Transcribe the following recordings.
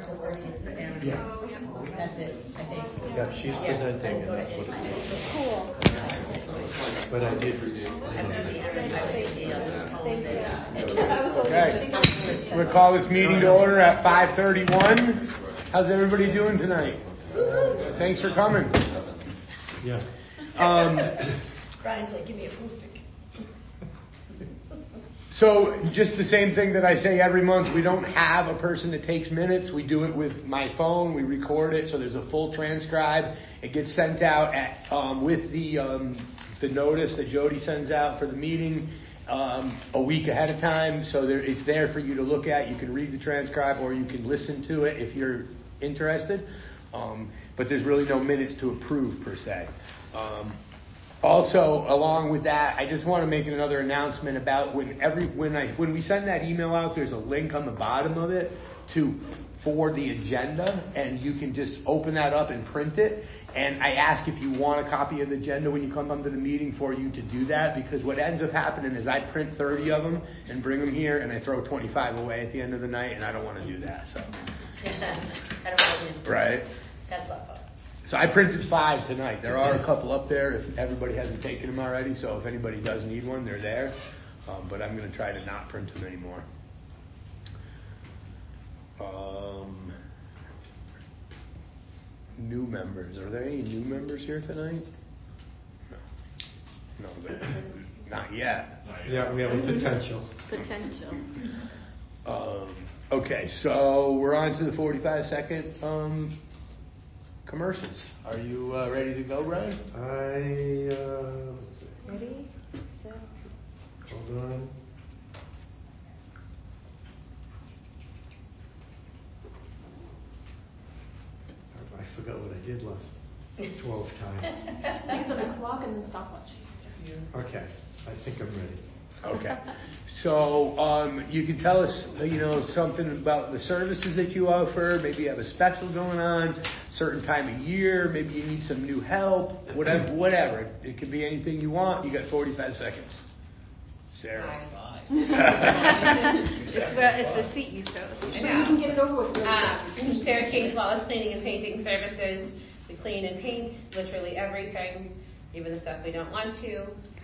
Yeah. That's it, I think. Yeah, she's presenting. And that's what it is. Cool. But I did. Okay. We'll call this meeting to order at 5:31. How's everybody doing tonight? Thanks for coming. Yeah. Brian's like, give me a pool stick. So just the same thing that I say every month, we don't have a person that takes minutes. We do it with my phone. We record it, so there's a full transcribe. It gets sent out at with the notice that Jody sends out for the meeting a week ahead of time. So it's there for you to look at. You can read the transcribe or you can listen to it if you're interested. But there's really no minutes to approve per se. Also, along with that, I just want to make another announcement about when we send that email out, there's a link on the bottom of it for the agenda, and you can just open that up and print it. And I ask if you want a copy of the agenda when you come to the meeting for you to do that, because what ends up happening is I print 30 of them and bring them here, and I throw 25 away at the end of the night, and I don't want to do that. So, I don't want to. Right? That's a lot of fun. So I printed 5 tonight. There are a couple up there if everybody hasn't taken them already. So if anybody does need one, they're there. But I'm going to try to not print them anymore. New members. Are there any new members here tonight? No, not yet. Yeah, we have a potential. Okay, so we're on to the 45-second commercials. Are you ready to go, Brian? Let's see. Ready, set. Hold on. I forgot what I did last 12 times. Make the next walk and then stopwatch. Okay, I think I'm ready. Okay. So you can tell us, something about the services that you offer. Maybe you have a special going on, certain time of year. Maybe you need some new help. Whatever. It could be anything you want. You got 45 seconds. Sarah. It's the seat you chose. So you can get it over with. Sarah King's Wallace Cleaning and Painting Services. We clean and paint literally everything, even the stuff we don't want to.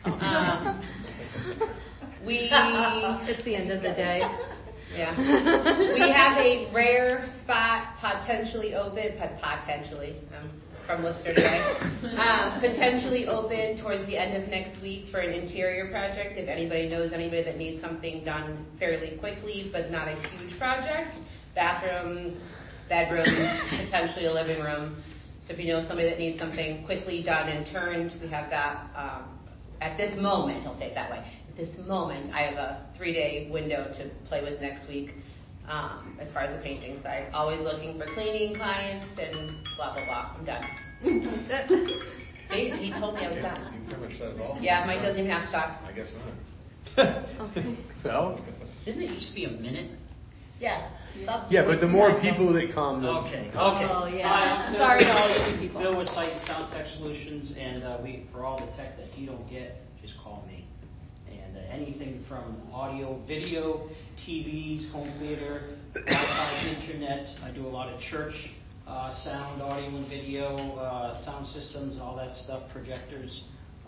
It's the end of the day. Yeah. We have a rare spot potentially open, from Worcester today, potentially open towards the end of next week for an interior project. If anybody knows anybody that needs something done fairly quickly, but not a huge project, bathroom, bedroom, potentially a living room. So if you know somebody that needs something quickly done and turned, we have that. At this moment, I'll say it that way. At this moment, I have a 3-day window to play with next week as far as the painting side. Always looking for cleaning clients and blah, blah, blah. I'm done. See, he told me I was done. You pretty much said it all. Yeah, Mike doesn't even have to talk. I guess not. Okay. So? Didn't it used to be a minute? Yeah. Yeah, but the more people that come, Okay. Oh, yeah. Hi, I'm Sorry to all you people. Bill with Sight and Sound Tech Solutions, and for all the tech that you don't get, just call me. And anything from audio, video, TVs, home theater, Wi-Fi, internet. I do a lot of church sound, audio and video, sound systems, all that stuff, projectors,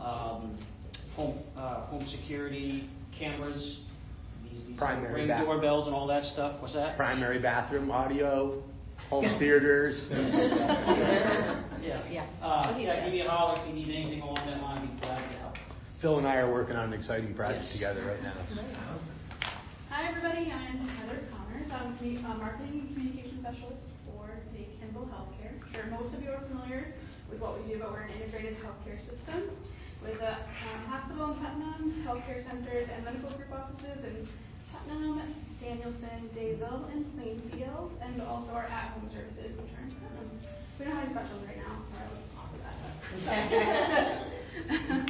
home security, cameras. These Primary ring doorbells and all that stuff. What's that? primary bathroom, audio, home theaters. Yeah. Give me a holler if you need anything along that line. I'd be glad to help. Phil and I are working on an exciting project Yes. together right now. Hi everybody, I'm Heather Connors. I'm a marketing and communication specialist for Dave Kimball Healthcare. I'm sure most of you are familiar with what we do, but we're an integrated healthcare system with a hospital in Putnam, healthcare centers, and medical group offices in Putnam, Danielson, Dayville, and Plainfield, and also our at-home services, which are in Putnam. We don't have any specials right now, or I would offer that.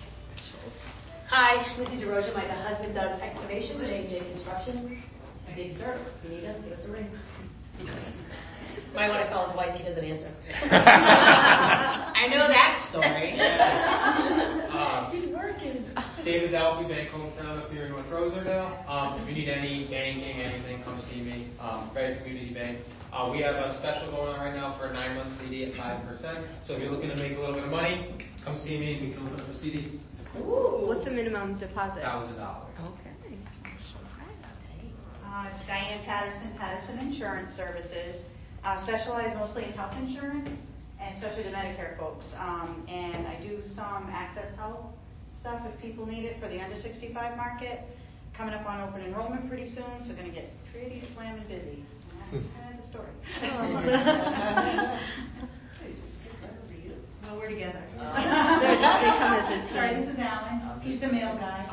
Hi, Lucy DeRosa. My husband does excavation, J&J Construction. Big dirt. If you need us, give us a ring. Might want to call his wife. He doesn't answer. I know that story. He's working. David Dalby, Bank Hometown up here in North Roserdale. If you need any banking, anything, come see me. Very Community Bank. We have a special going on right now for a 9-month CD at 5%. So if you're looking to make a little bit of money, come see me and we can open up a CD. Ooh. What's the minimum deposit? $1,000. Okay. Diane Patterson, Patterson Insurance Services. Specialize mostly in health insurance and especially the Medicare folks. And I do some access health stuff if people need it for the under 65 market. Coming up on open enrollment pretty soon, so going to get pretty slamming busy. And that's kind of the story. Well, we're together. They come as a team. Sorry, this is Alan. He's the mail guy.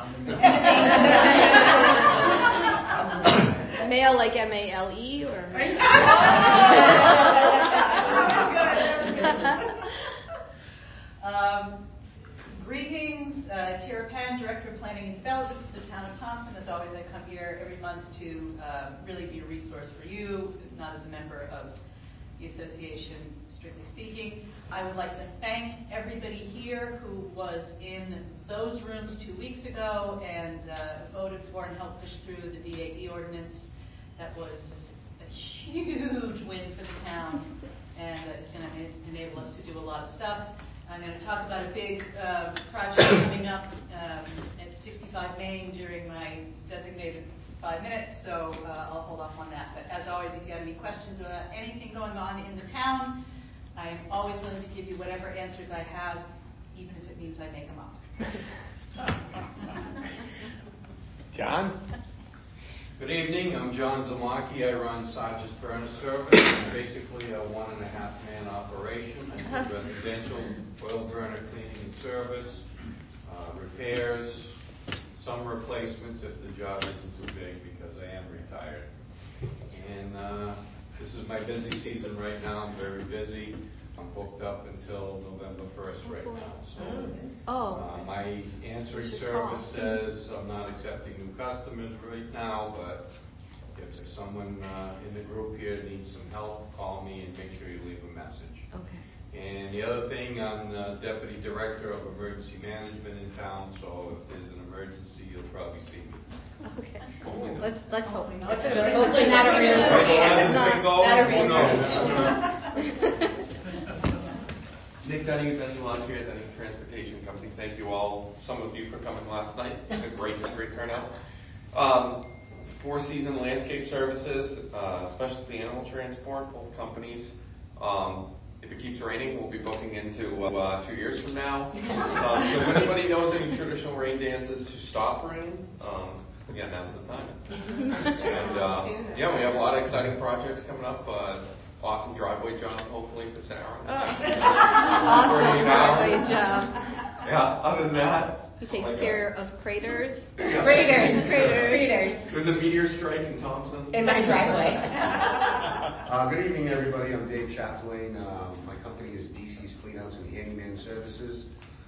Male like M-A-L-E or? Greetings, Tara Pan, Director of Planning and Development for the Town of Thompson. As always, I come here every month to really be a resource for you, not as a member of the association, strictly speaking. I would like to thank everybody here who was in those rooms 2 weeks ago and voted for and helped push through the DAD ordinance. That was a huge win for the town, and it's going to enable us to do a lot of stuff. I'm going to talk about a big project coming up at 65 Main during my designated 5 minutes, so I'll hold off on that. But as always, if you have any questions about anything going on in the town, I am always willing to give you whatever answers I have, even if it means I make them up. John? Good evening, I'm John Zamaki. I run Sargent's Furnace Service. I'm basically a 1.5-man operation. I do residential, oil burner cleaning and service, repairs, some replacements if the job isn't too big because I am retired. And this is my busy season right now. I'm very busy. I'm booked up until November 1st right now. So my answering service says I'm not accepting new customers right now, but if someone in the group here needs some help, call me and make sure you leave a message. Okay. And the other thing, I'm the Deputy Director of Emergency Management in town, so if there's an emergency, you'll probably see me. Okay. Let's hope. Hopefully not a real Nick Dunning, Dunning Lawn here, Dunning Transportation Company. Thank you all, some of you, for coming last night. A great turnout. Four Season Landscape Services, specialty animal transport, both companies. If it keeps raining, we'll be booking into 2 years from now. So if anybody knows any traditional rain dances to stop rain, again, now's the time. And yeah, we have a lot of exciting projects coming up. Awesome driveway job, hopefully, for Sarah. Awesome driveway job. Yeah, other than that. He takes care of craters. Yeah. Craters. There's a meteor strike in Thompson. In my driveway. Good evening, everybody. I'm Dave Chapdelaine. My company is DC's Cleanouts and Handyman Services.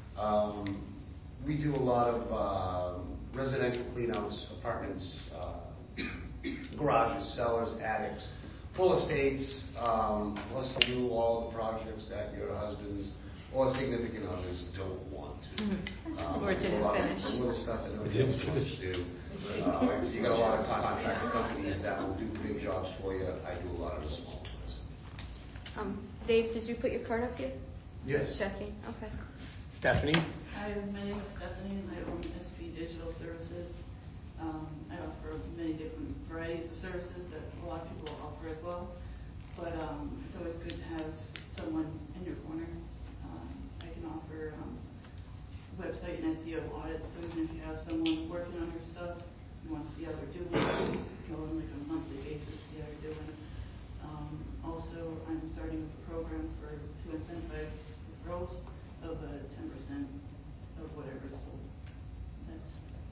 We do a lot of residential cleanouts, apartments, garages, cellars, attics, full estates. Let's do all the projects that your husbands or significant others don't want to. Or didn't finish. A little stuff that nobody else wants to do. You got a lot of contractor companies that will do big jobs for you. I do a lot of the small ones. Dave, did you put your card up here? Yes. Just checking. Okay. Stephanie? Hi, my name is Stephanie, and I own SP Digital Services. I offer many different varieties of services that a lot of people offer as well. But it's always good to have someone in your corner. I can offer website and SEO audits, so even if you have someone working on your stuff, you want to see how they're doing, go on like a monthly basis, see how you're doing. Also, I'm starting a program to incentivize referrals of 10% of whatever is sold. That's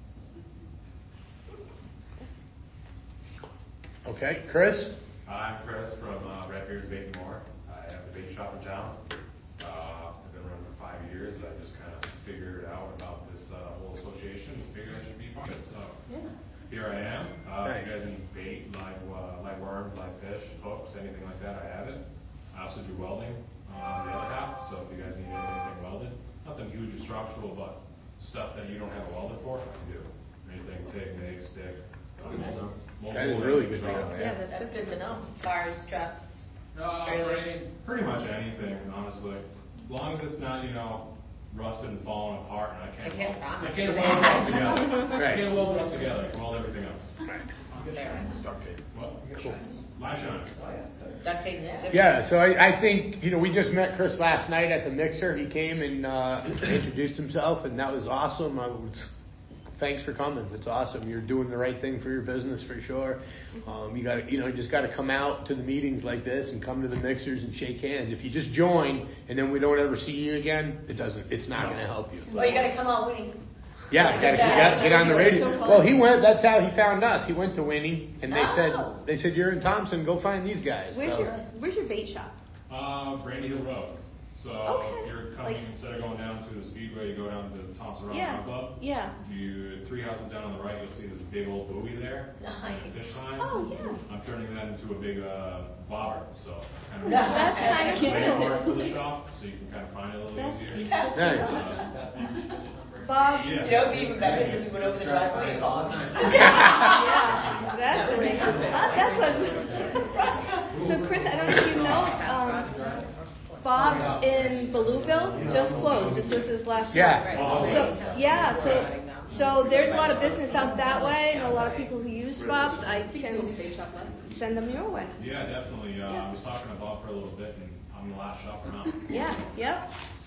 Okay, Chris? I'm Chris from Red Beard's Bait and More. I have a bait shop in town. I've been running for 5 years. I just kind of figured out about this whole association and figured I should be part of it. So here I am. If you guys need bait, live worms, live fish, hooks, anything like that, I have it. I also do welding on the other half. So if you guys need anything welded, nothing huge or structural, but stuff that that you don't have a welder for, I can do. Anything, TIG, MIG, stick. That is really good to know, Yeah, that's good to know. Bars, trucks. Pretty much anything, honestly. As long as it's not, rusted and falling apart, and I can't weld the rust together. Right. I can't weld the rust together. I can weld everything else. Duct tape. What? Cool. Live shine. Duct tape. Yeah, so I think, we just met Chris last night at the mixer. He came and introduced himself, and that was awesome. Thanks for coming. It's awesome. You're doing the right thing for your business for sure. You got to, just got to come out to the meetings like this and come to the mixers and shake hands. If you just join and then we don't ever see you again, it's not going to help you. Well, you got to come out winning. Yeah, you got to get on the radio. Well, he went. That's how he found us. He went to Winnie, and they said you're in Thompson. Go find these guys. Where's your bait shop? Brandy Hill Road. So you're coming, instead of going down to the Speedway, you go down to the Thompson Run Club. Yeah. You 3 houses down on the right, you'll see this big old buoy there. Nice. Fish time. Oh, yeah. I'm turning that into a big bobber, so kind of That's kind of landmark for cute. the shop, so you can kind of find it a little easier. Nice. Bob. Yeah. That would be even better if we went over the driveway and Bob. Yeah, exactly. That's what. So, Chris, I don't know if you know, Bob's in Belleville just closed. This was his last one. So there's a lot of business out that way, and a lot of people who use Bob's. I can send them your way. Yeah, definitely. I was talking to Bob for a little bit, and I'm the last shopper now. Yeah, yep.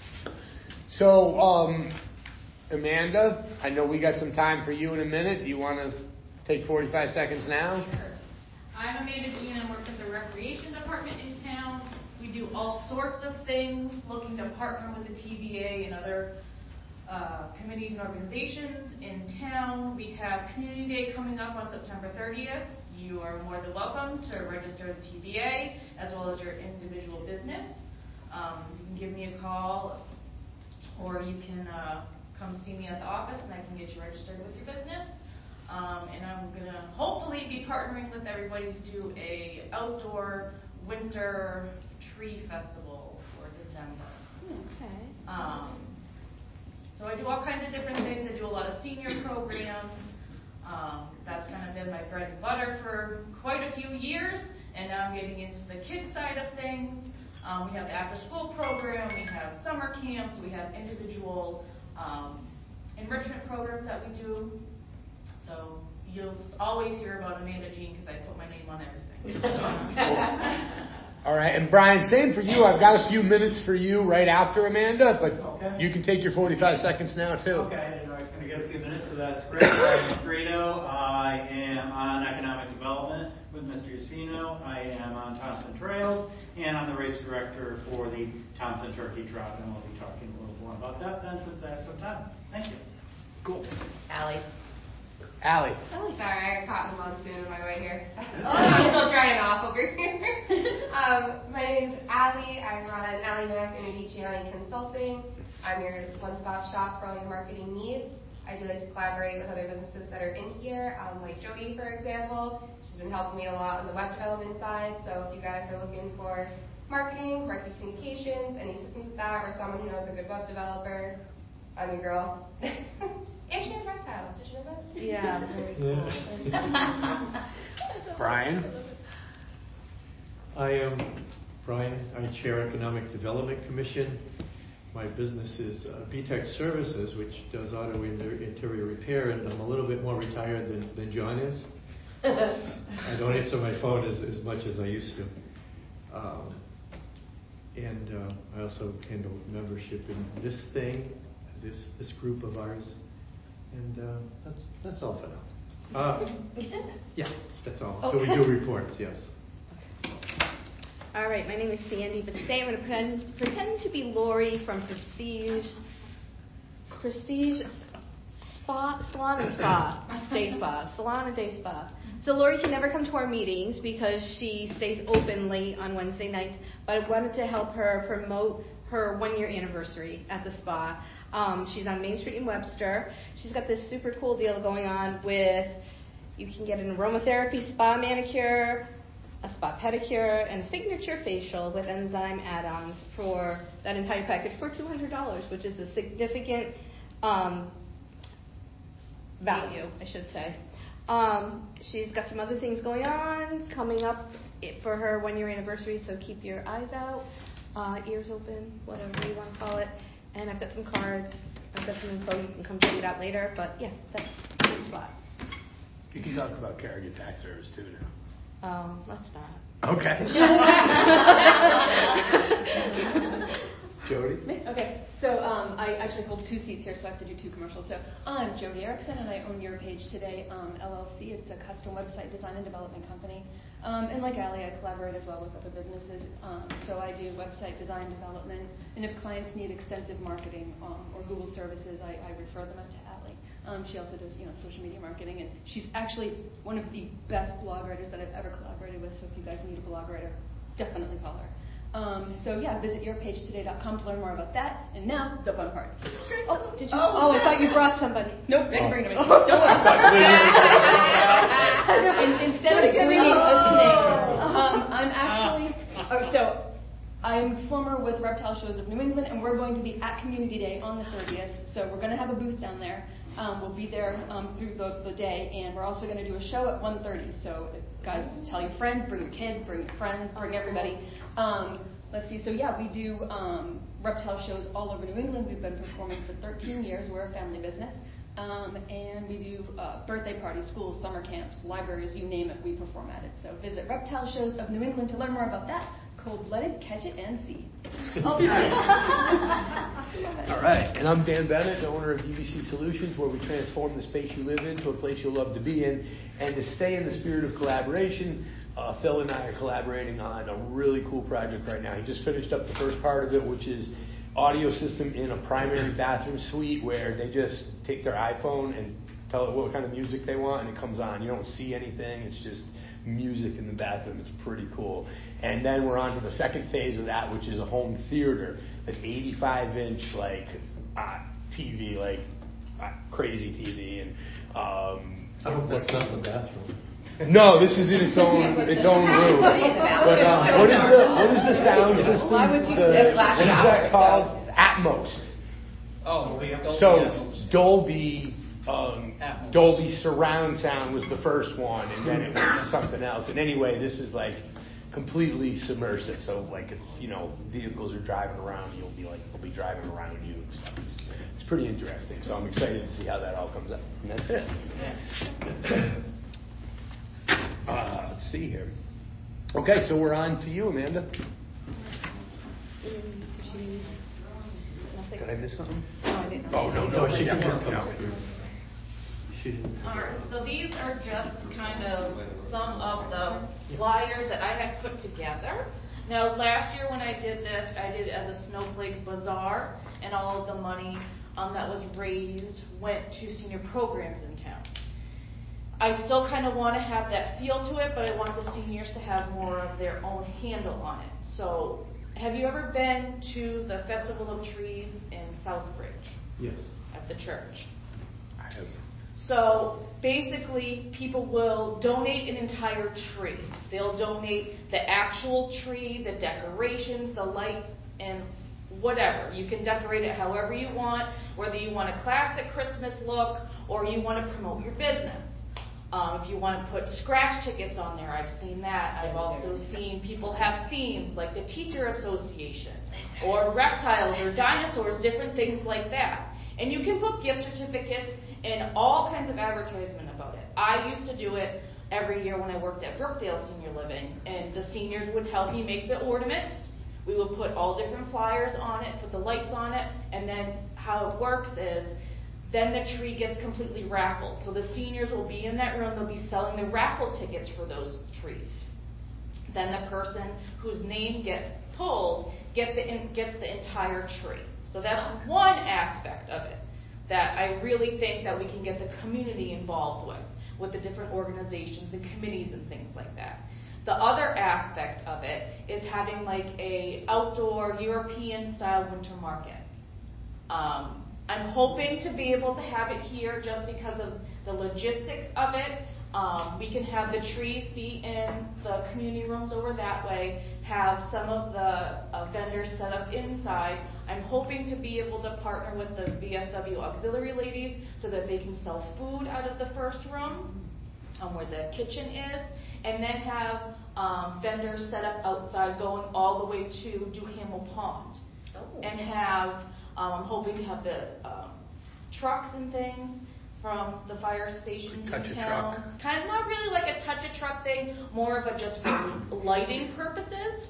So, Amanda, I know we got some time for you in a minute. Do you want to take 45 seconds now? Sure. I'm Amanda Jean and work at the Recreation Department in town. We do all sorts of things, looking to partner with the TBA and other committees and organizations in town. We have Community Day coming up on September 30th. You are more than welcome to register the TBA as well as your individual business. You can give me a call or you can come see me at the office and I can get you registered with your business. And I'm going to hopefully be partnering with everybody to do a outdoor winter tree festival for December. Okay. So I do all kinds of different things. I do a lot of senior programs. That's kind of been my bread and butter for quite a few years. And now I'm getting into the kids side of things. We have the after school program. We have summer camps. We have individual enrichment programs that we do. So you'll always hear about Amanda Jean because I put my name on everything. All right, and Brian, same for you. I've got a few minutes for you right after Amanda, but you can take your 45 seconds now, too. Okay, I didn't know I was going to get a few minutes, so that's great. I'm Fredo. I am on economic development with Mr. Yacino. I am on Thompson Trails, and I'm the race director for the Thompson Turkey Trot, and we'll be talking a little more about that then since I have some time. Thank you. Cool. Allie. Allie. Sorry, I got caught in the monsoon on my way here. I'm still drying off over here. My name's Allie. I run Allie Mack Gianni Consulting. I'm your one-stop shop for all your marketing needs. I do like to collaborate with other businesses that are in here, like Jody, for example. She's been helping me a lot on the web development side. So if you guys are looking for marketing communications, any assistance with that, or someone who knows a good web developer, I'm your girl. And she has reptiles. Did you know that? Yeah, very cool. Brian? I am Brian. I chair Economic Development Commission. My business is BTEC Services, which does auto interior repair, and I'm a little bit more retired than John is. I don't answer my phone as much as I used to. And I also handle membership in this thing, this group of ours. And that's all for now. Yeah, that's all. So we do reports, yes. All right, my name is Sandy, but today I'm going to pretend to be Lori from Prestige Spa, Salon and Spa, Day Spa, Salon and Day Spa. So Lori can never come to our meetings because she stays open late on Wednesday nights, but I wanted to help her promote her 1-year anniversary at the spa. She's on Main Street in Webster. She's got this super cool deal going on with, you can get an aromatherapy spa manicure, a spa pedicure, and a signature facial with enzyme add-ons for that entire package for $200, which is a significant value, I should say. She's got some other things going on coming up for her 1-year anniversary, so keep your eyes out, ears open, whatever you want to call it. And I've got some cards. I've got some info. You can come check it out later. But yeah, that's the spot. You can talk about Carrigan Tax Service too now. Oh, let's not. Okay. Jody? Okay, so I actually hold 2 seats here, so I have to do 2 commercials. So I'm Jody Erickson, and I own Your Page Today LLC. It's a custom website design and development company. And like Allie, I collaborate as well with other businesses. So I do website design development, and if clients need extensive marketing or Google services, I refer them out to Allie. She also does, social media marketing, and she's actually one of the best blog writers that I've ever collaborated with. So if you guys need a blog writer, definitely call her. So yeah, visit yourpagetoday.com to learn more about that. And now, the fun part. Oh, did you? Oh, I thought you brought somebody. Nope, didn't bring anybody. Don't worry. Instead of bringing a snake, I'm actually, so I'm former with Reptile Shows of New England, and we're going to be at Community Day on the 30th. So we're going to have a booth down there. We'll be there through the day, and we're also going to do a show at 1:30. So guys, tell your friends, bring your kids, bring your friends, bring everybody. Let's see. So yeah, we do reptile shows all over New England. We've been performing for 13 years. We're a family business, and we do birthday parties, schools, summer camps, libraries, you name it. We perform at it. So visit Reptile Shows of New England to learn more about that. Cold-blooded, catch it and see. All right, and I'm Dan Bennett, the owner of UBC Solutions, where we transform the space you live in to a place you'll love to be in. And to stay in the spirit of collaboration, Phil and I are collaborating on a really cool project right now. He just finished up the first part of it, which is audio system in a primary bathroom suite where they just take their iPhone and tell it what kind of music they want, and it comes on. You don't see anything. It's just music in the bathroom. It's pretty cool. And then we're on to the second phase of that, which is a home theater, an 85-inch TV, crazy TV. And I hope that's not the bathroom. No, this is in its own room. But what is the sound system? Why would you what is that called? Atmos. Oh, so Dolby surround sound was the first one, and then it went to something else. And anyway, this is completely submersive. So if vehicles are driving around, they'll be driving around you and stuff. It's pretty interesting. So I'm excited to see how that all comes up. And that's it. Let's see here. Okay, so we're on to you, Amanda. Did I miss something? No, I didn't. Oh, no, she can just come out. Alright, so these are just kind of some of the flyers that I had put together. Now, last year when I did this, I did it as a snowflake bazaar, and all of the money that was raised went to senior programs in town. I still kind of want to have that feel to it, but I want the seniors to have more of their own handle on it. So, have you ever been to the Festival of Trees in Southbridge? Yes. At the church? I have. So basically, people will donate an entire tree. They'll donate the actual tree, the decorations, the lights, and whatever. You can decorate it however you want, whether you want a classic Christmas look or you want to promote your business. If you want to put scratch tickets on there, I've seen that. I've also seen people have themes like the Teacher Association or reptiles or dinosaurs, different things like that. And you can put gift certificates and all kinds of advertisement about it. I used to do it every year when I worked at Brookdale Senior Living, and the seniors would help me make the ornaments. We would put all different flyers on it, put the lights on it, and then how it works is then the tree gets completely raffled. So the seniors will be in that room, they'll be selling the raffle tickets for those trees. Then the person whose name gets pulled gets the entire tree. So that's one aspect of it that I really think that we can get the community involved with the different organizations and committees and things like that. The other aspect of it is having a outdoor European style winter market. I'm hoping to be able to have it here just because of the logistics of it. We can have the trees be in the community rooms over that way, have some of the vendors set up inside. I'm hoping to be able to partner with the VFW auxiliary ladies so that they can sell food out of the first room where the kitchen is, and then have vendors set up outside going all the way to Duhamel Pond. And have, I'm hoping to have the trucks and things from the fire stations in town. Kind of not really like a touch-a-truck thing, more of a just for lighting purposes.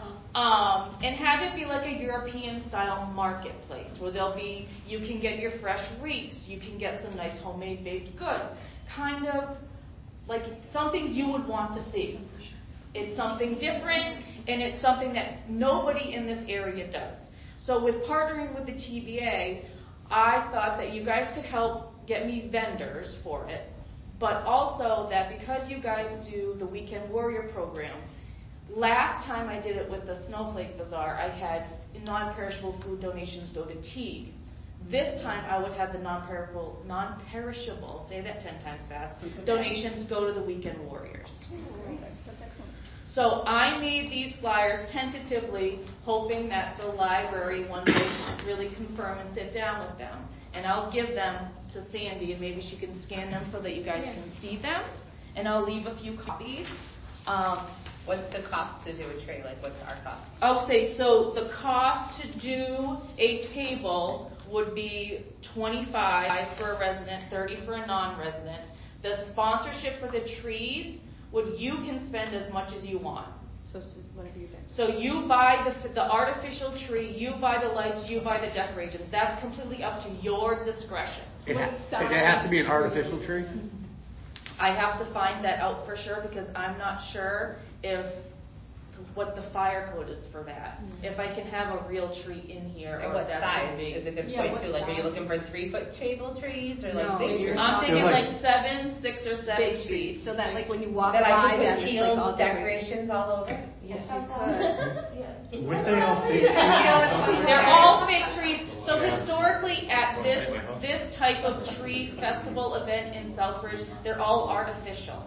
And have it be like a European-style marketplace where you can get your fresh wreaths, you can get some nice homemade baked goods, kind of like something you would want to see. It's something different, and it's something that nobody in this area does. So with partnering with the TVA, I thought that you guys could help get me vendors for it, but also that because you guys do the Weekend Warrior program, last time I did it with the Snowflake Bazaar, I had non-perishable food donations go to Teague. This time I would have the non-perishable, say that 10 times fast, donations go to the Weekend Warriors. That's excellent. So I made these flyers tentatively, hoping that the library one day really confirm and sit down with them. And I'll give them to Sandy, and maybe she can scan them so that you guys can see them. And I'll leave a few copies. What's the cost to do a tray? Like, what's our cost? Okay, so the cost to do a table would be $25 for a resident, $30 for a non-resident. The sponsorship for the trees you can spend as much as you want. So whatever you think. So you buy the artificial tree, you buy the lights, you buy the decorations. That's completely up to your discretion. It has to be an artificial tree? I have to find that out for sure because I'm not sure what the fire code is for that. If I can have a real tree in here. And what size is a good point too? Like, are you looking for 3-foot table trees or like bigger? I'm thinking like 6 or 7 big trees. So that like when you walk that by I them, could put it's like all decorations all over. Yes, you could. Weren't they all fake trees? They're all fake trees. So historically, at this type of tree festival event in Southbridge, they're all artificial.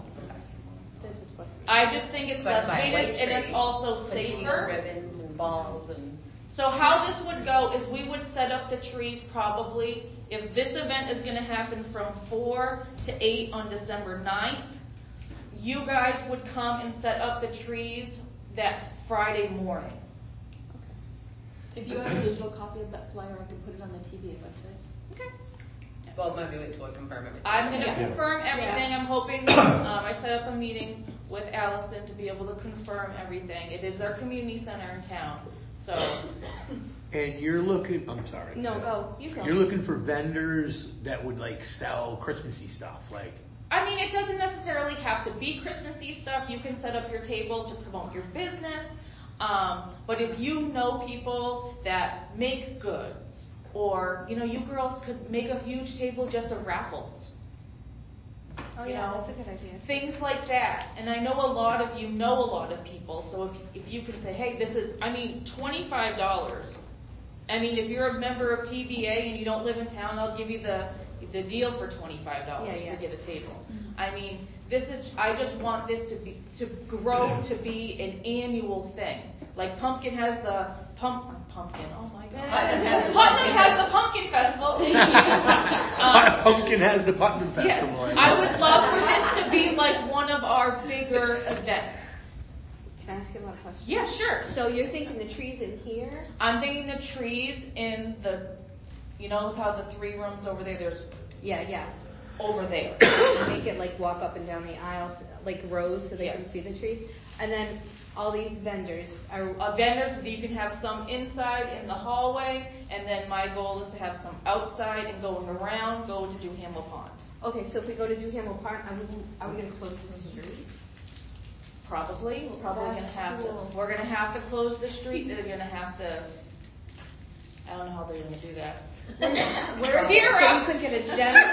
I just think it's less hated and it's also safer. Ribbons and balls and. So how this would go is we would set up the trees probably, if this event is going to happen from 4 to 8 on December 9th, you guys would come and set up the trees that Friday morning. If you have a digital copy of that flyer, I can put it on the TVA website. Okay. Well, maybe wait till I confirm everything. I'm going to confirm everything. I'm hoping I set up a meeting with Allison to be able to confirm everything. It is our community center in town. So. And you're looking, I'm sorry. No, go. You go. You're looking for vendors that would like sell Christmassy stuff, like. I mean, it doesn't necessarily have to be Christmassy stuff. You can set up your table to promote your business. But if you know people that make goods, or, you girls could make a huge table just of raffles. Oh, yeah, that's a good idea. Things like that. And I know a lot of you know a lot of people, so if you can say, hey, this is, $25. I mean, if you're a member of TVA and you don't live in town, I'll give you the deal for $25 to get a table. I mean, I just want this to grow to be an annual thing. Like Pumpkin has the pumpkin. Oh my God. Putnam has the pumpkin festival. Thank you. Pumpkin has the Putnam festival. Yes. I would love for this to be like one of our bigger events. Can I ask you a question? Yeah, sure. So you're thinking the trees in here? I'm thinking the trees in the, how the 3 rooms over there. There's over there. Make it like walk up and down the aisles, like rows, so they can see the trees, and then. All these vendors are vendors. You can have some inside in the hallway, and then my goal is to have some outside and going around, go to Duhamel Pond. Okay, so if we go to Duhamel Pond, are we going to close the street? Probably. We're probably going to have to. We're going to have to close the street. They're going to have to. I don't know how they're going to do that. Tira! We could get a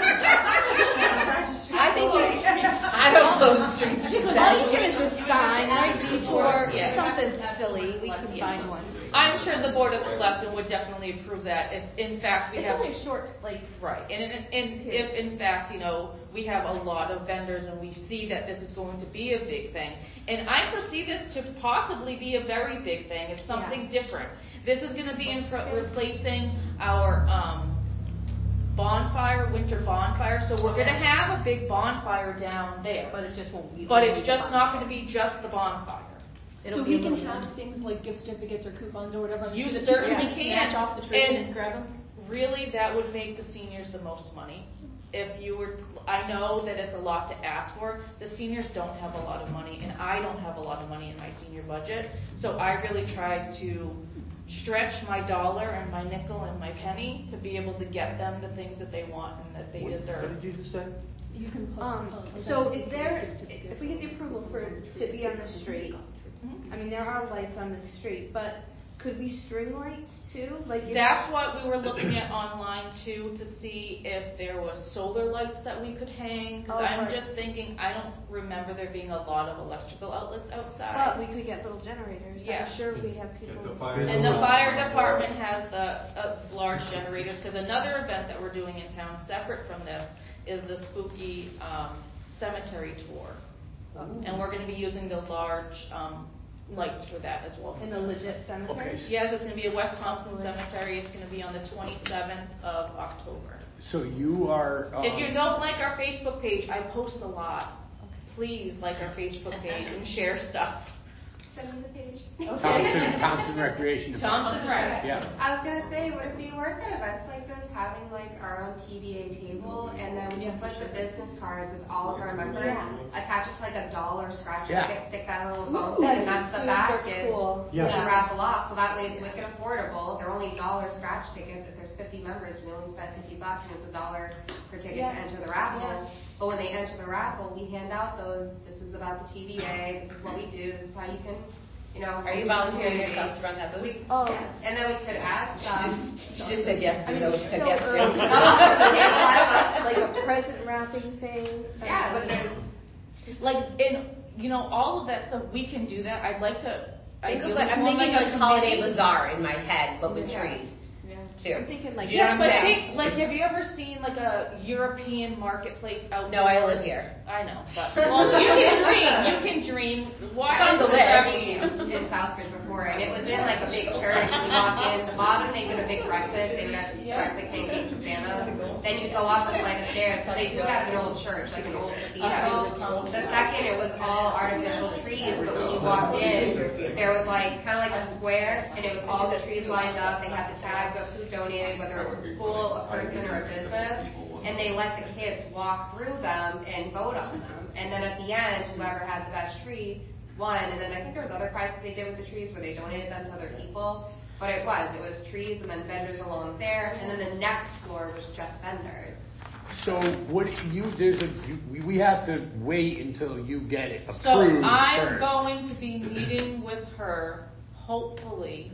I think we. I don't close the streets. All you get is a sign, right? Or something that's silly. We can find one. I'm sure the Board of Selectmen would definitely approve that if, in fact, we It's have. only a short, like. Right, and if in fact, we have a lot of vendors and we see that this is going to be a big thing, and I foresee this to possibly be a very big thing. It's something different. This is going to be replacing our winter bonfire. So we're going to have a big bonfire down there. But it just won't be. But it's just not going to be just the bonfire. So we can have things like gift certificates or coupons or whatever. You certainly can. Snatch off the tree and grab them. Really, that would make the seniors the most money. If you were, I know that it's a lot to ask for. The seniors don't have a lot of money, and I don't have a lot of money in my senior budget. So I really tried to stretch my dollar and my nickel and my penny to be able to get them the things that they want and that they deserve. What did you just say? You can so if we get the approval to be on the street, I mean, there are lights on the street, but could we string lights too? That's what we were looking at online too, to see if there was solar lights that we could hang. Because I'm just thinking, I don't remember there being a lot of electrical outlets outside. But we could get little generators. Yeah. I'm sure we have people. And the fire department has the large generators. Because another event that we're doing in town, separate from this, is the spooky cemetery tour. And we're going to be using the large lights for that as well. In the legit cemetery? Okay. Yes, it's going to be at West Thompson Cemetery. It's going to be on the 27th of October. So you are... if you don't like our Facebook page, I post a lot. Please like our Facebook page and share stuff. Send me the page. Thompson Recreation Department. Thompson Rec. Yeah. I was going to say, would it be worth at events like this having like our own TBA table, and then we can put the business cards with all of our members, attach it to like $1 scratch ticket, stick that little bone thing, and that's the basket we raffle off. So that way it's wicked affordable. They're only $1 scratch tickets. If there's 50 members, we only spend $50 and it's $1 per ticket to enter the raffle. But when they enter the raffle, we hand out those. This is about the TBA. This is what we do. This is how you can, Are you volunteering yourself to run that booth? And then we could add stuff. She just said yes. She said yes. Like a present wrapping thing. Yeah. All of that stuff, we can do that. I'd like to. I'm thinking like a holiday bazaar in my head, but with trees. Too. I'm thinking have you ever seen like a European marketplace outdoors? No, I live here. I know, but you can dream. Walk on the list in Southbridge before, and it was in like a big church. You walk in, the bottom they did a big breakfast. They would have breakfast pancakes with Santa. Then you go up a flight of stairs. So they do have an old church, like an old cathedral. The second, it was all artificial trees, but when you walked in, there was like kind of like a square, and it was all the trees lined up. They had the tags of who donated, whether it was a school, a person, or a business, and they let the kids walk through them and vote on them. And then at the end, whoever had the best tree won. And then I think there was other prizes they did with the trees where they donated them to other people. But it was trees and then vendors along there, and then the next floor was just vendors. So we have to wait until you get it approved. So I'm going to be meeting with her, hopefully,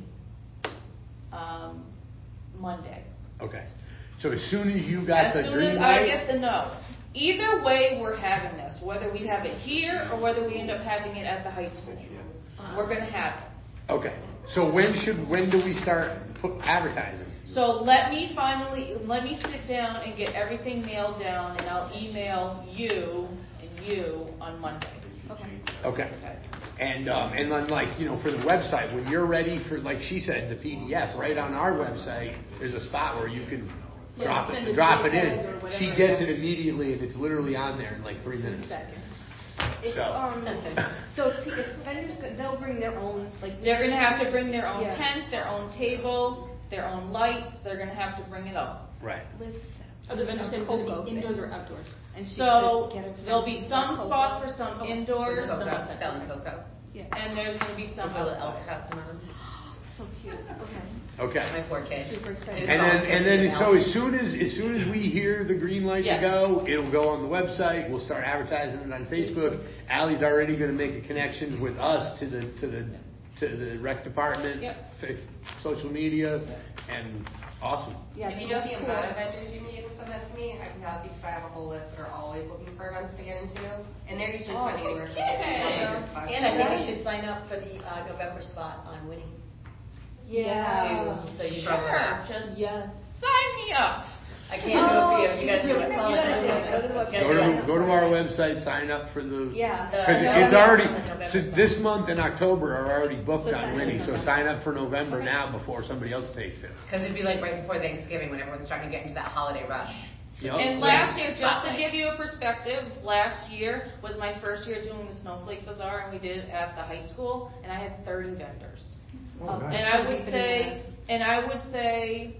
Monday. Okay. So as soon as you got the green light? As soon as I get the no. Either way, we're having this, whether we have it here or whether we end up having it at the high school. We're going to have it. Okay. So when do we start advertising? So let me sit down and get everything nailed down, and I'll email you on Monday. Okay. And then for the website, when you're ready for, like she said, the PDF, right on our website, there's a spot where you can drop it in. She gets it immediately, and it's literally on there in like 3 minutes. So if vendors, they'll bring their own, they're going to have to bring their own tent, their own table, their own lights. They're going to have to bring it up. Right. Are the vendors going to be indoors or outdoors? So there'll be some spots for some indoors, selling cocoa. And there's going to be some outside. So cute. Okay. My poor kid. Super excited. And then so as soon as we hear the green light to go, it'll go on the website. We'll start advertising it on Facebook. Allie's already going to make the connections with us to the rec department, social media, and Awesome. Yeah, if you know the amount of vendors you need and send that to me, I can help you because I have a whole list that are always looking for events to get into. And they're usually spending anywhere from $50 to $100. And I think you should sign up for the November spot on Winnie. Yeah. So you Just sign me up. I can't do it for you. You gotta do it. Go to our website, sign up for the. Yeah. Because it's already, this month and October are already booked on Winnie, so sign up for November now before somebody else takes it. Because it'd be like right before Thanksgiving when everyone's starting to get into that holiday rush. Yep. And last year, just to give you a perspective, last year was my first year doing the Snowflake Bazaar, and we did it at the high school, and I had 30 vendors. Oh, nice. And I would say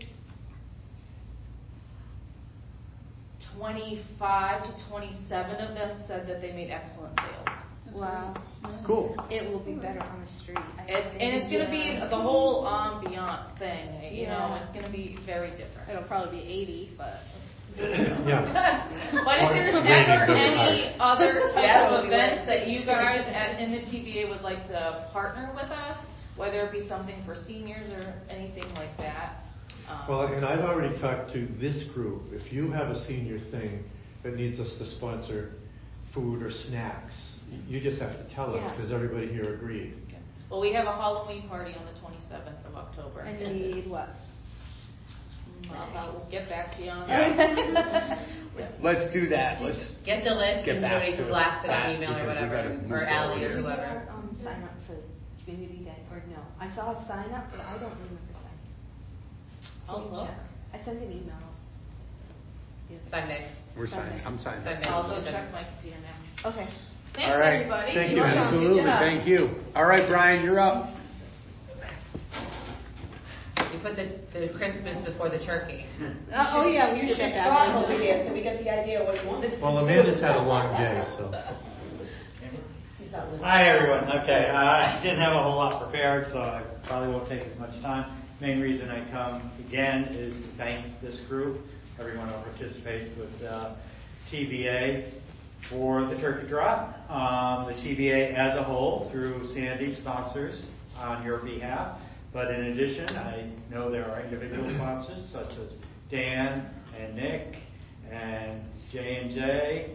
25 to 27 of them said that they made excellent sales. Wow. Cool. It will be better on the street. It's going to be the whole ambiance thing. You know, it's going to be very different. It'll probably be 80, but. Yeah. But if there's ever any other type of events that you guys in the TVA would like to partner with us, whether it be something for seniors or anything like that. Well, and I've already talked to this group. If you have a senior thing that needs us to sponsor food or snacks, you just have to tell us because everybody here agreed. Okay. Well, we have a Halloween party on the 27th of October. And you need what? I'll get back to you on Yeah. that. Let's do that. Let's get the list get and back somebody to to blast it on that email or because we whatever, gotta move or Allie forward or here. whoever. Sign up for Community Day, or no? I saw a sign up, but I don't remember signing. I'll look. I sent an email. Sunday. We're signing. I'm signing. Sunday. I'll go check my computer now. Okay. Thanks, All right. everybody. Thank you. You're welcome. Absolutely. Good job. Thank you. All right, Brian, you're up. You put the Christmas before the turkey. Oh yeah, we did that backwards. over here, so we get the idea of what you wanted. Well, Amanda's had a long day, so. Hi, everyone. Okay, I didn't have a whole lot prepared, so I probably won't take as much time. Main reason I come again is to thank this group, everyone who participates with TBA for the turkey trot. The TBA as a whole, through Sandy, sponsors on your behalf. But in addition, I know there are individual sponsors such as Dan and Nick and J&J,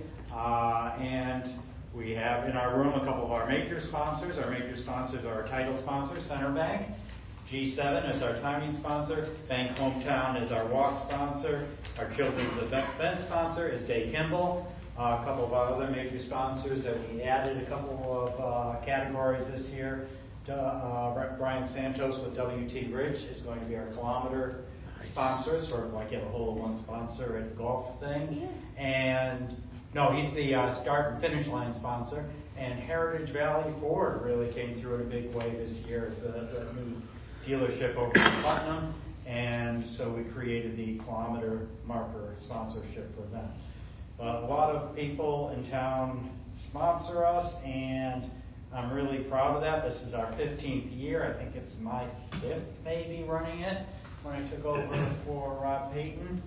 and we have in our room a couple of our major sponsors. Our major sponsors are our title sponsor, Center Bank. G7 is our timing sponsor. Bank Hometown is our walk sponsor. Our children's event sponsor is Day Kimball. A couple of our other major sponsors that we added a couple of categories this year. Brian Santos with WT Ridge is going to be our kilometer sponsor, sort of like you have a hole in one sponsor at the golf thing. Yeah. And no, he's the start and finish line sponsor. And Heritage Valley Ford really came through in a big way this year as the new dealership over in Putnam. And so we created the kilometer marker sponsorship for them. But a lot of people in town sponsor us, and I'm really proud of that. This is our 15th year. I think it's my 5th maybe running it when I took over for Rob Payton.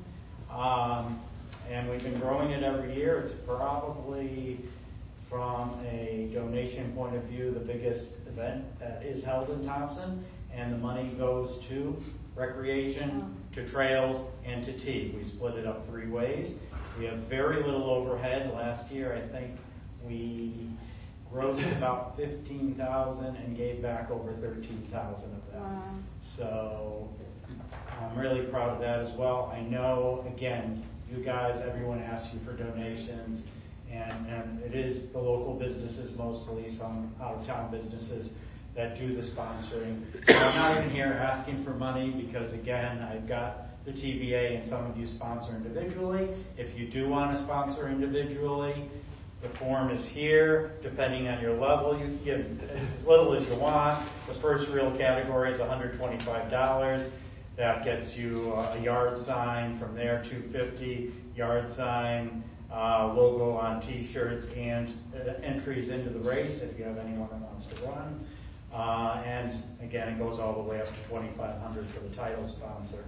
And we've been growing it every year. It's probably, from a donation point of view, the biggest event that is held in Thompson. And the money goes to recreation, to trails, and to tea. We split it up 3 ways. We have very little overhead. Last year, I think we grossed about $15,000 and gave back over $13,000 of that. Wow. So I'm really proud of that as well. I know, again, you guys, everyone asks you for donations, and it is the local businesses mostly, some out-of-town businesses that do the sponsoring. So I'm not even here asking for money because, again, I've got the TBA and some of you sponsor individually. If you do want to sponsor individually, the form is here. Depending on your level, you can give as little as you want. The first real category is $125. That gets you a yard sign. From there, $250 yard sign, logo on T-shirts, and entries into the race if you have anyone that wants to run. And again, it goes all the way up to $2,500 for the title sponsor.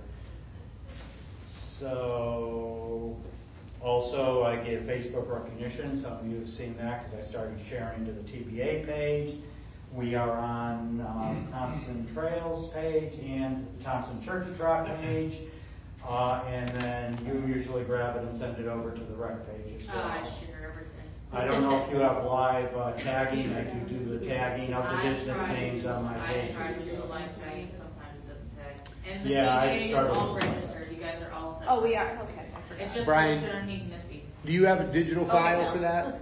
So, also I give Facebook recognition. Some of you have seen that because I started sharing to the TBA page. We are on Thompson Trails page and the Thompson Turkey Trot page. and then you usually grab it and send it over to the rec page as well. I share everything. I don't know if you have live tagging. I can do the tagging of the business names on my page. I try to do the live tagging. Sometimes it doesn't tag. And the Yeah, I TJ is started all with registered. You guys are all set. Oh, we are? Okay. It's just Brian, registered underneath Missy. Do you have a digital file for that?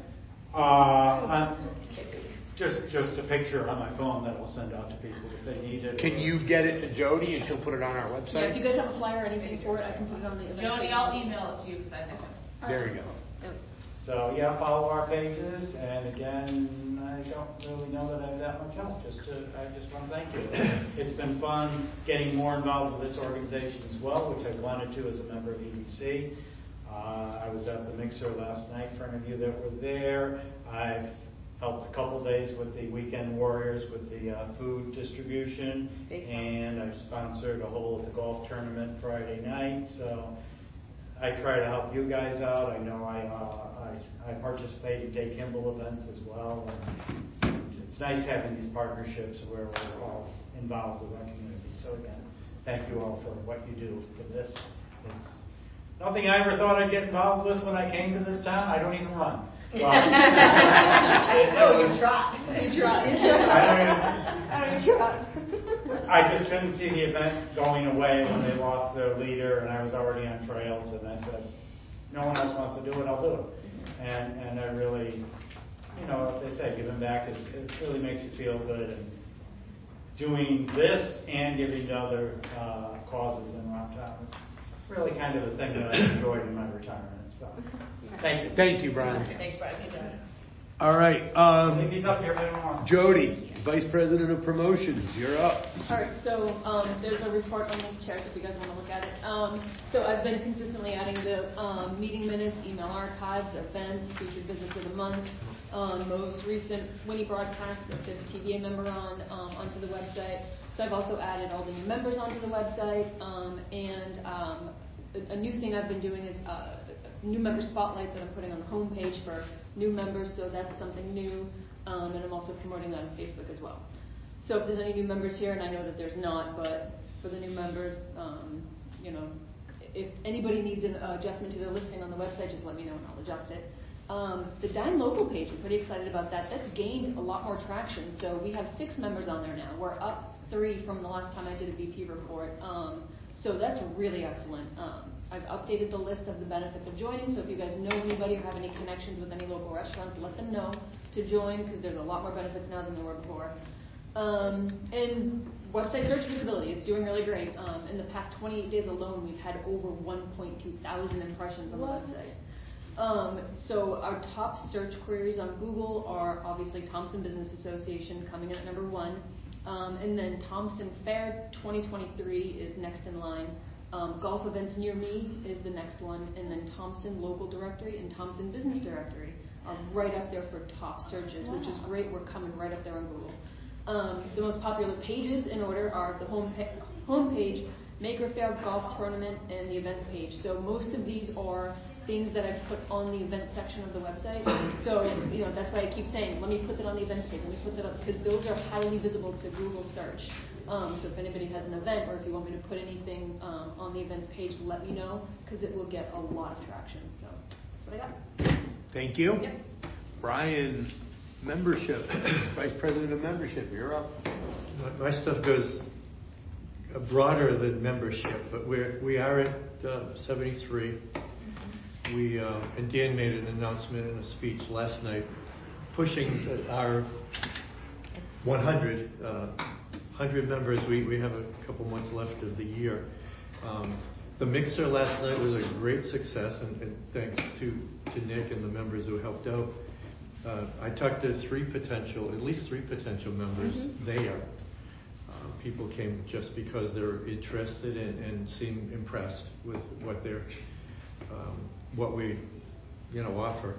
Just a picture on my phone that I'll send out to people if they need it. Can you get it to Jody and she'll put it on our Yeah, website? if you guys have a flyer or anything for it, I can put it on the event. Jody, I'll email it to you because I have it. There we go. So yeah, follow our pages, and again, I don't really know that I have that much else. I just want to thank you. It's been fun getting more involved with this organization as well, which I wanted to as a member of EDC. I was at the mixer last night for any of you that were there. I've helped a couple days with the Weekend Warriors with the food distribution, and I sponsored a hole at the golf tournament Friday night. So I try to help you guys out. I know I participate in Dave Kimball events as well. And it's nice having these partnerships where we're all involved with our community. So again, thank you all for what you do for this. It's nothing I ever thought I'd get involved with when I came to this town. I don't even run. Well, no, you trot. You trot. I just couldn't see the event going away when they lost their leader, and I was already on trails, and I said, no one else wants to do it, I'll do it. And I really, what they say, giving back it really makes you feel good. And doing this and giving to other causes in Rocktown is really kind of the thing that I enjoyed in my retirement. So, thank you. Thank you, Brian. Thanks, Brian. All right. He's up here if anyone wants. Jody, Vice President of Promotions, you're up. All right, so there's a report on the chart if you guys want to look at it. So I've been consistently adding the meeting minutes, email archives, events, featured business of the month. Most recent Winnie broadcast that there's a TVA member onto the website. So I've also added all the new members onto the website. A new thing I've been doing is a new member spotlight that I'm putting on the homepage for new members. So that's something new. And I'm also promoting that on Facebook as well. So if there's any new members here, and I know that there's not, but for the new members, if anybody needs an adjustment to their listing on the website, just let me know and I'll adjust it. The Dine Local page, I'm pretty excited about that. That's gained a lot more traction. So we have 6 members on there now. We're up 3 from the last time I did a VP report. So that's really excellent. I've updated the list of the benefits of joining, so if you guys know anybody or have any connections with any local restaurants, let them know to join, because there's a lot more benefits now than there were before. And website search visibility, it's doing really great. In the past 28 days alone, we've had over 1.2 thousand impressions on the website. So our top search queries on Google are obviously Thompson Business Association coming in at number 1. And then Thompson Fair 2023 is next in line. Golf events near me is the next one, and then Thompson Local Directory and Thompson Business Directory are right up there for top searches, which is great. We're coming right up there on Google. The most popular pages in order are the homepage, Maker Fair Golf Tournament, and the events page. So most of these are things that I've put on the event section of the website. So, that's why I keep saying, let me put that on the events page, let me put that up, because those are highly visible to Google search. So if anybody has an event, or if you want me to put anything on the events page, let me know, because it will get a lot of traction. So that's what I got. Thank you. Yep. Brian, membership, Vice President of Membership, you're up. My stuff goes broader than membership, but we are at 73. And Dan made an announcement in a speech last night, pushing our 100 members. We have a couple months left of the year. The mixer last night was a great success, and thanks to Nick and the members who helped out. I talked to at least three potential members there. People came just because they're interested and seem impressed with what we offer.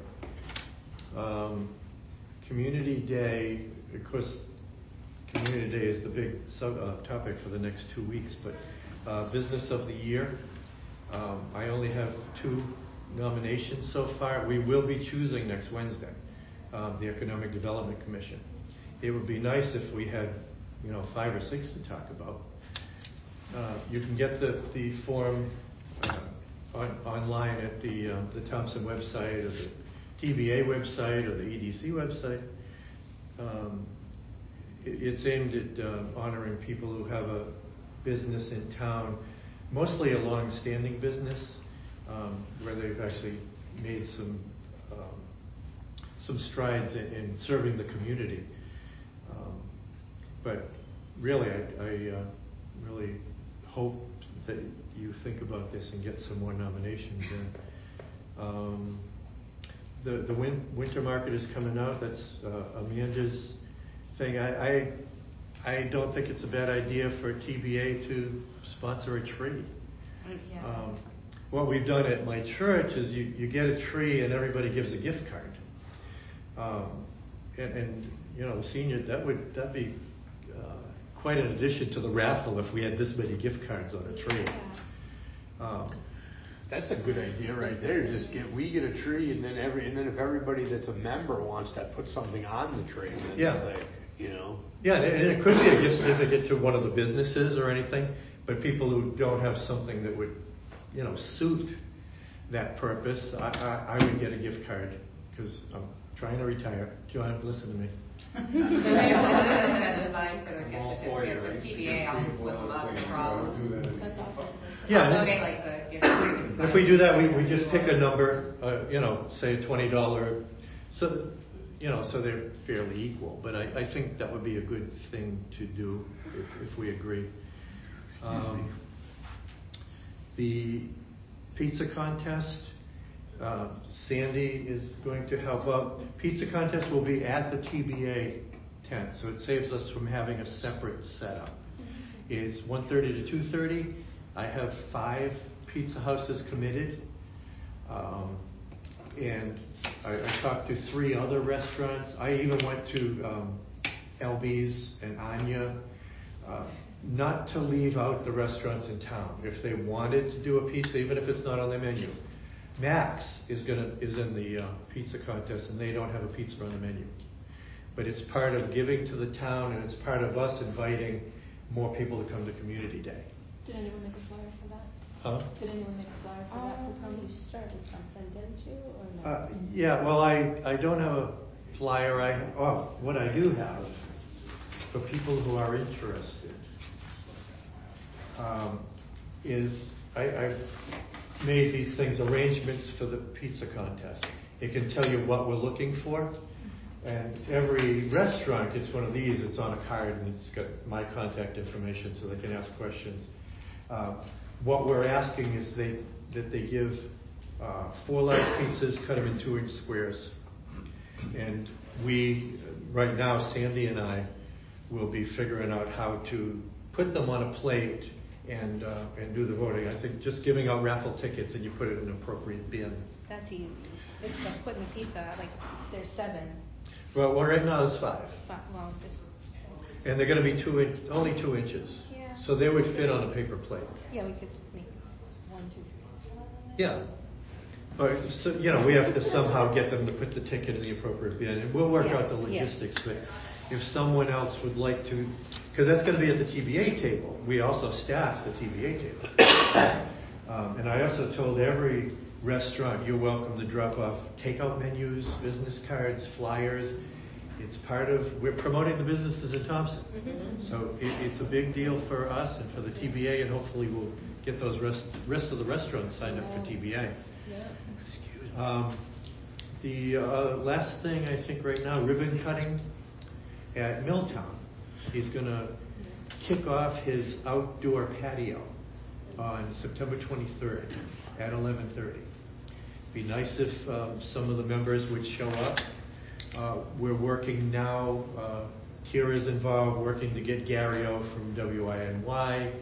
Community Day, of course, Community Day is the big topic for the next 2 weeks, but Business of the Year, I only have 2 nominations so far. We will be choosing next Wednesday, the Economic Development Commission. It would be nice if we had 5 or 6 to talk about. You can get the form online at the Thompson website or the TBA website or the EDC website. It's aimed at honoring people who have a business in town, mostly a long-standing business, where they've actually made some strides in serving the community. But really, I really hope that you think about this and get some more nominations in. The winter market is coming out. That's Amanda's thing. I don't think it's a bad idea for TBA to sponsor a tree. Yeah. What we've done at my church is you get a tree and everybody gives a gift card. And you know, the senior, that'd be quite an addition to the raffle if we had this many gift cards on a tree. That's a good idea right there. We get a tree, and then if everybody that's a member wants to put something on the tree, then it's like, you know. Yeah, and it could be a gift certificate to one of the businesses or anything, but people who don't have something that would, you know, suit that purpose, I would get a gift card because I'm trying to retire. John, listen to me. So they have a design for their gift certificate with TBA. I'll just whip them up, no problem. That's awesome. Yeah. I'll donate like the gift certificate. If we do that, we just pick a number, you know, say $20. So, you know, so they're fairly equal. But I think that would be a good thing to do if we agree. The pizza contest, Sandy is going to help out. Pizza contest will be at the TBA tent, so it saves us from having a separate setup. It's 1:30 to 2:30. I have 5 pizza houses committed, and I talked to 3 other restaurants. I even went to LB's and Anya, not to leave out the restaurants in town. If they wanted to do a pizza, even if it's not on their menu, Max is in the pizza contest, and they don't have a pizza on the menu. But it's part of giving to the town, and it's part of us inviting more people to come to Community Day. Did anyone make a flyer for that? Huh? Did anyone make a flyer for that? You started something, didn't you? Or no? Yeah, well, I don't have a flyer. What I do have, for people who are interested, is I've made these things, arrangements for the pizza contest. It can tell you what we're looking for. And every restaurant gets one of these. It's on a card, and it's got my contact information so they can ask questions. What we're asking is that they give 4 large pizzas, cut them in 2-inch squares. And right now, Sandy and I will be figuring out how to put them on a plate and do the voting. I think just giving out raffle tickets and you put it in an appropriate bin. That's easy. It's like putting the pizza, like there's 7. Well, right now there's 5. Well, just. And they're going to be only 2 inches. Yeah. So they would fit on a paper plate. Yeah, we could make 1, 2, 3. Yeah. But so, you know, we have to somehow get them to put the ticket in the appropriate bin, and we'll work out the logistics. But if someone else would like to, because that's going to be at the TBA table. We also staff the TBA table. And I also told every restaurant, you're welcome to drop off takeout menus, business cards, flyers. It's part of, we're promoting the businesses in Thompson. Mm-hmm. So it's a big deal for us and for the TBA, and hopefully we'll get those rest of the restaurants signed up for TBA. Yeah. The last thing I think right now, ribbon cutting at Milltown. He's going to kick off his outdoor patio on September 23rd at 11:30. Be nice if some of the members would show up. We're working now, Kira's involved, working to get Gary O from WINY.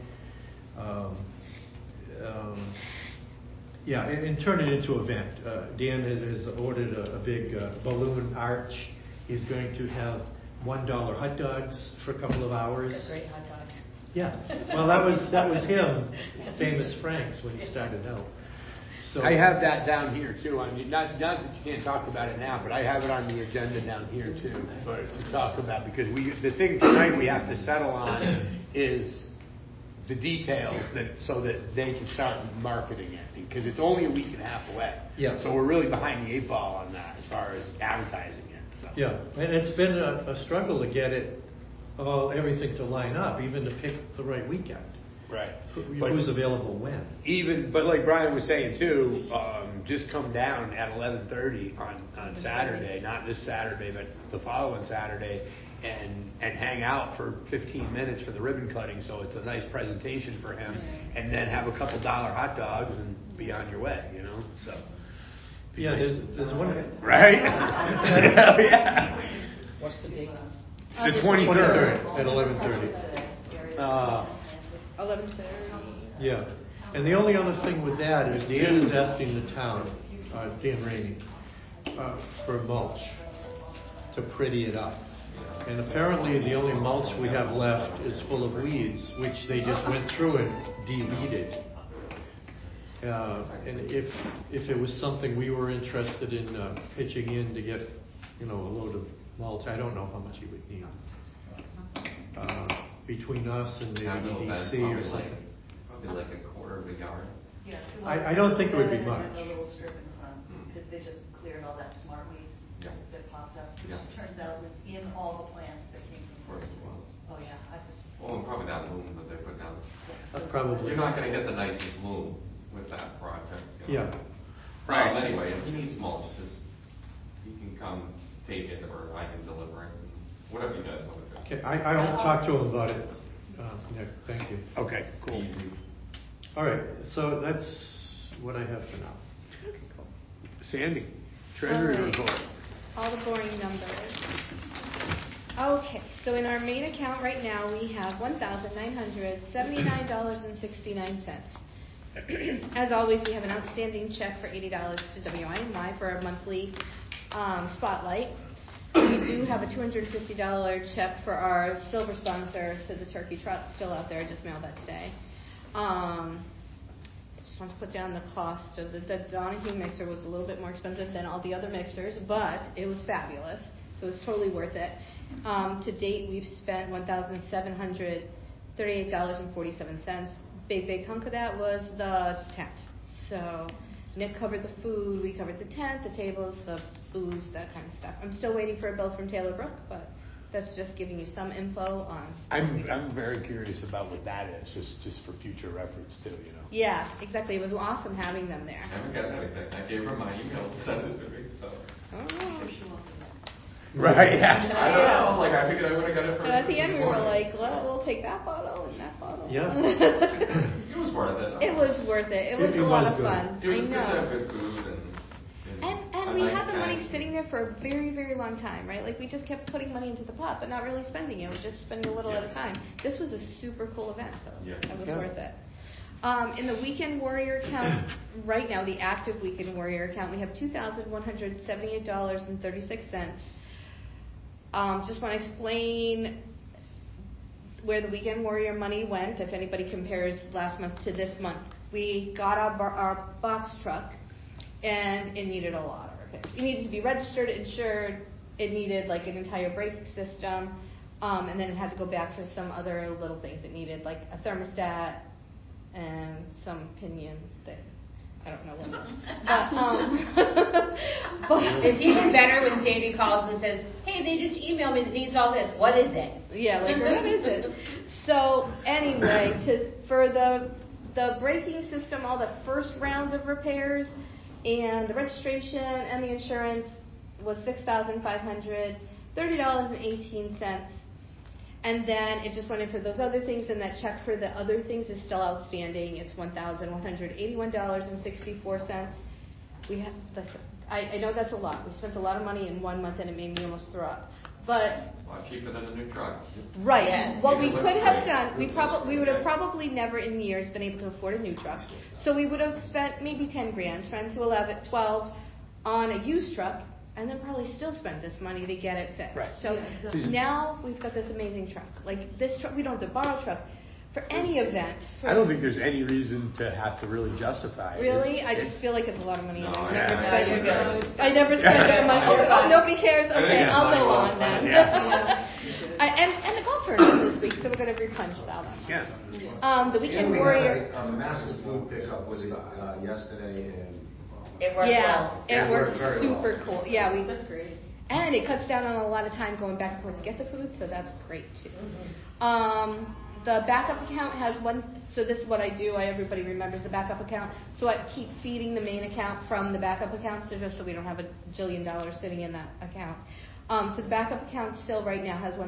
And turn it into an event. Dan has ordered a big balloon arch. He's going to have $1 hot dogs for a couple of hours. They're great hot dogs. Yeah. Well, that was him, Famous Frank's, when he started out. So I have that down here too. I mean, not that you can't talk about it now, but I have it on the agenda down here too, to talk about, because the thing tonight we have to settle on is the details so that they can start marketing it and because it's only a week and a half away. Yeah. So we're really behind the 8 ball on that as far as advertising it. So. Yeah, and it's been a struggle to get everything to line up, even to pick the right weekend. Right. Who's available when? But like Brian was saying too, just come down at 11:30 on Saturday, not this Saturday, but the following Saturday, and hang out for 15 minutes for the ribbon cutting, so it's a nice presentation for him, and then have a couple $1 hot dogs and be on your way, so. Yeah, there's one. Right? Yeah. What's the date? The 23rd. At 11:30. 11:30. Yeah, and the only other thing with that is Dan is asking the town, Dan Rainey, for mulch to pretty it up. And apparently the only mulch we have left is full of weeds, which they just went through and deleted. And if it was something we were interested in pitching in to get, a load of mulch, I don't know how much you would need. Between us and the EDC or something. Probably like a quarter of a yard. Yeah. I don't think it would be much. A little strip in front, because they just cleared all that smart weed that popped up. Which turns out was in all the plants that came from. Of course it was. Oh yeah, I was. Well, and probably that loom that they put down. Probably. You're not going to get the nicest loom with that project. Yeah. Right. Anyway, if he needs mulch, he can come take it, or I can deliver it. Whatever you guys want to do. Okay, I will talk to him about it, Nick. Thank you. Okay, cool. Easy. All right, so that's what I have for now. Okay, cool. Sandy, Treasury report. All the boring numbers. Okay, so in our main account right now, we have $1,979.69. As always, we have an outstanding check for $80 to WINY for our monthly spotlight. We do have a $250 check for our silver sponsor to the Turkey Trot, still out there. I just mailed that today. I just want to put down the cost. So the Donahue mixer was a little bit more expensive than all the other mixers, but it was fabulous. So it's totally worth it. To date, we've spent $1,738.47. Big hunk of that was the tent. So Nick covered the food, we covered the tent, the tables, the booze, that kind of stuff. I'm still waiting for a bill from Taylor Brook, but that's just giving you some info on. I'm very curious about what that is, just for future reference too, Yeah, exactly. It was awesome having them there. I haven't gotten anything. I gave her my email to send it to me, so. Right, yeah. I don't know, I figured I would have got it And at the end we were like, well, we'll take that bottle and that bottle. Yeah. It was worth it. It was worth it. It was a lot of fun. It was I good to know. have good food And we had the money sitting there for a very, very long time, right? Like we just kept putting money into the pot, but not really spending it. We were just spending a little at a time. This was a super cool event, so it was worth it. In the Weekend Warrior account, right now, the active Weekend Warrior account, we have $2,178.36. Just want to explain where the Weekend Warrior money went, if anybody compares last month to this month. We got our box truck, and it needed a lot of repairs. It needed to be registered, insured. It needed like an entire braking system, and then it had to go back for some other little things it needed, like a thermostat and some pinion thing. I don't know what it was. But it's even better when Sandy calls and says, hey, they just emailed me that needs all this. What is it? Yeah, like, what is it? So anyway, for the braking system, all the first rounds of repairs, and the registration and the insurance was $6,530.18. And then it just went in for those other things, and that check for the other things is still outstanding. It's $1,181.64. I know that's a lot. We spent a lot of money in 1 month, and it made me almost throw up. But a lot cheaper than a new truck. right. Yes. What we could have done, we would have probably never in years been able to afford a new truck. So we would have spent maybe $10,000, trying to 12 on a used truck, and then probably still spend this money to get it fixed. Right. So now we've got this amazing truck. Like this truck, we don't have to borrow a truck for any event. I don't think there's any reason to have to really justify it. Really? I just feel like it's a lot of money. No, I yeah. never spend it. Oh, nobody cares. Okay, I'll go on then. And the golf tournament week, so we're going to replenish that one. Yeah. The Weekend And we Warrior. had a massive food pickup, was it yesterday, and It worked well. It worked very super well. cool. Yeah, That's great. and it cuts down on a lot of time going back and forth to get the food, so that's great too. The backup account has one, so this is what I do, everybody remembers the backup account, so I keep feeding the main account from the backup account, so just so we don't have $1 jillion sitting in that account. So the backup account still right now has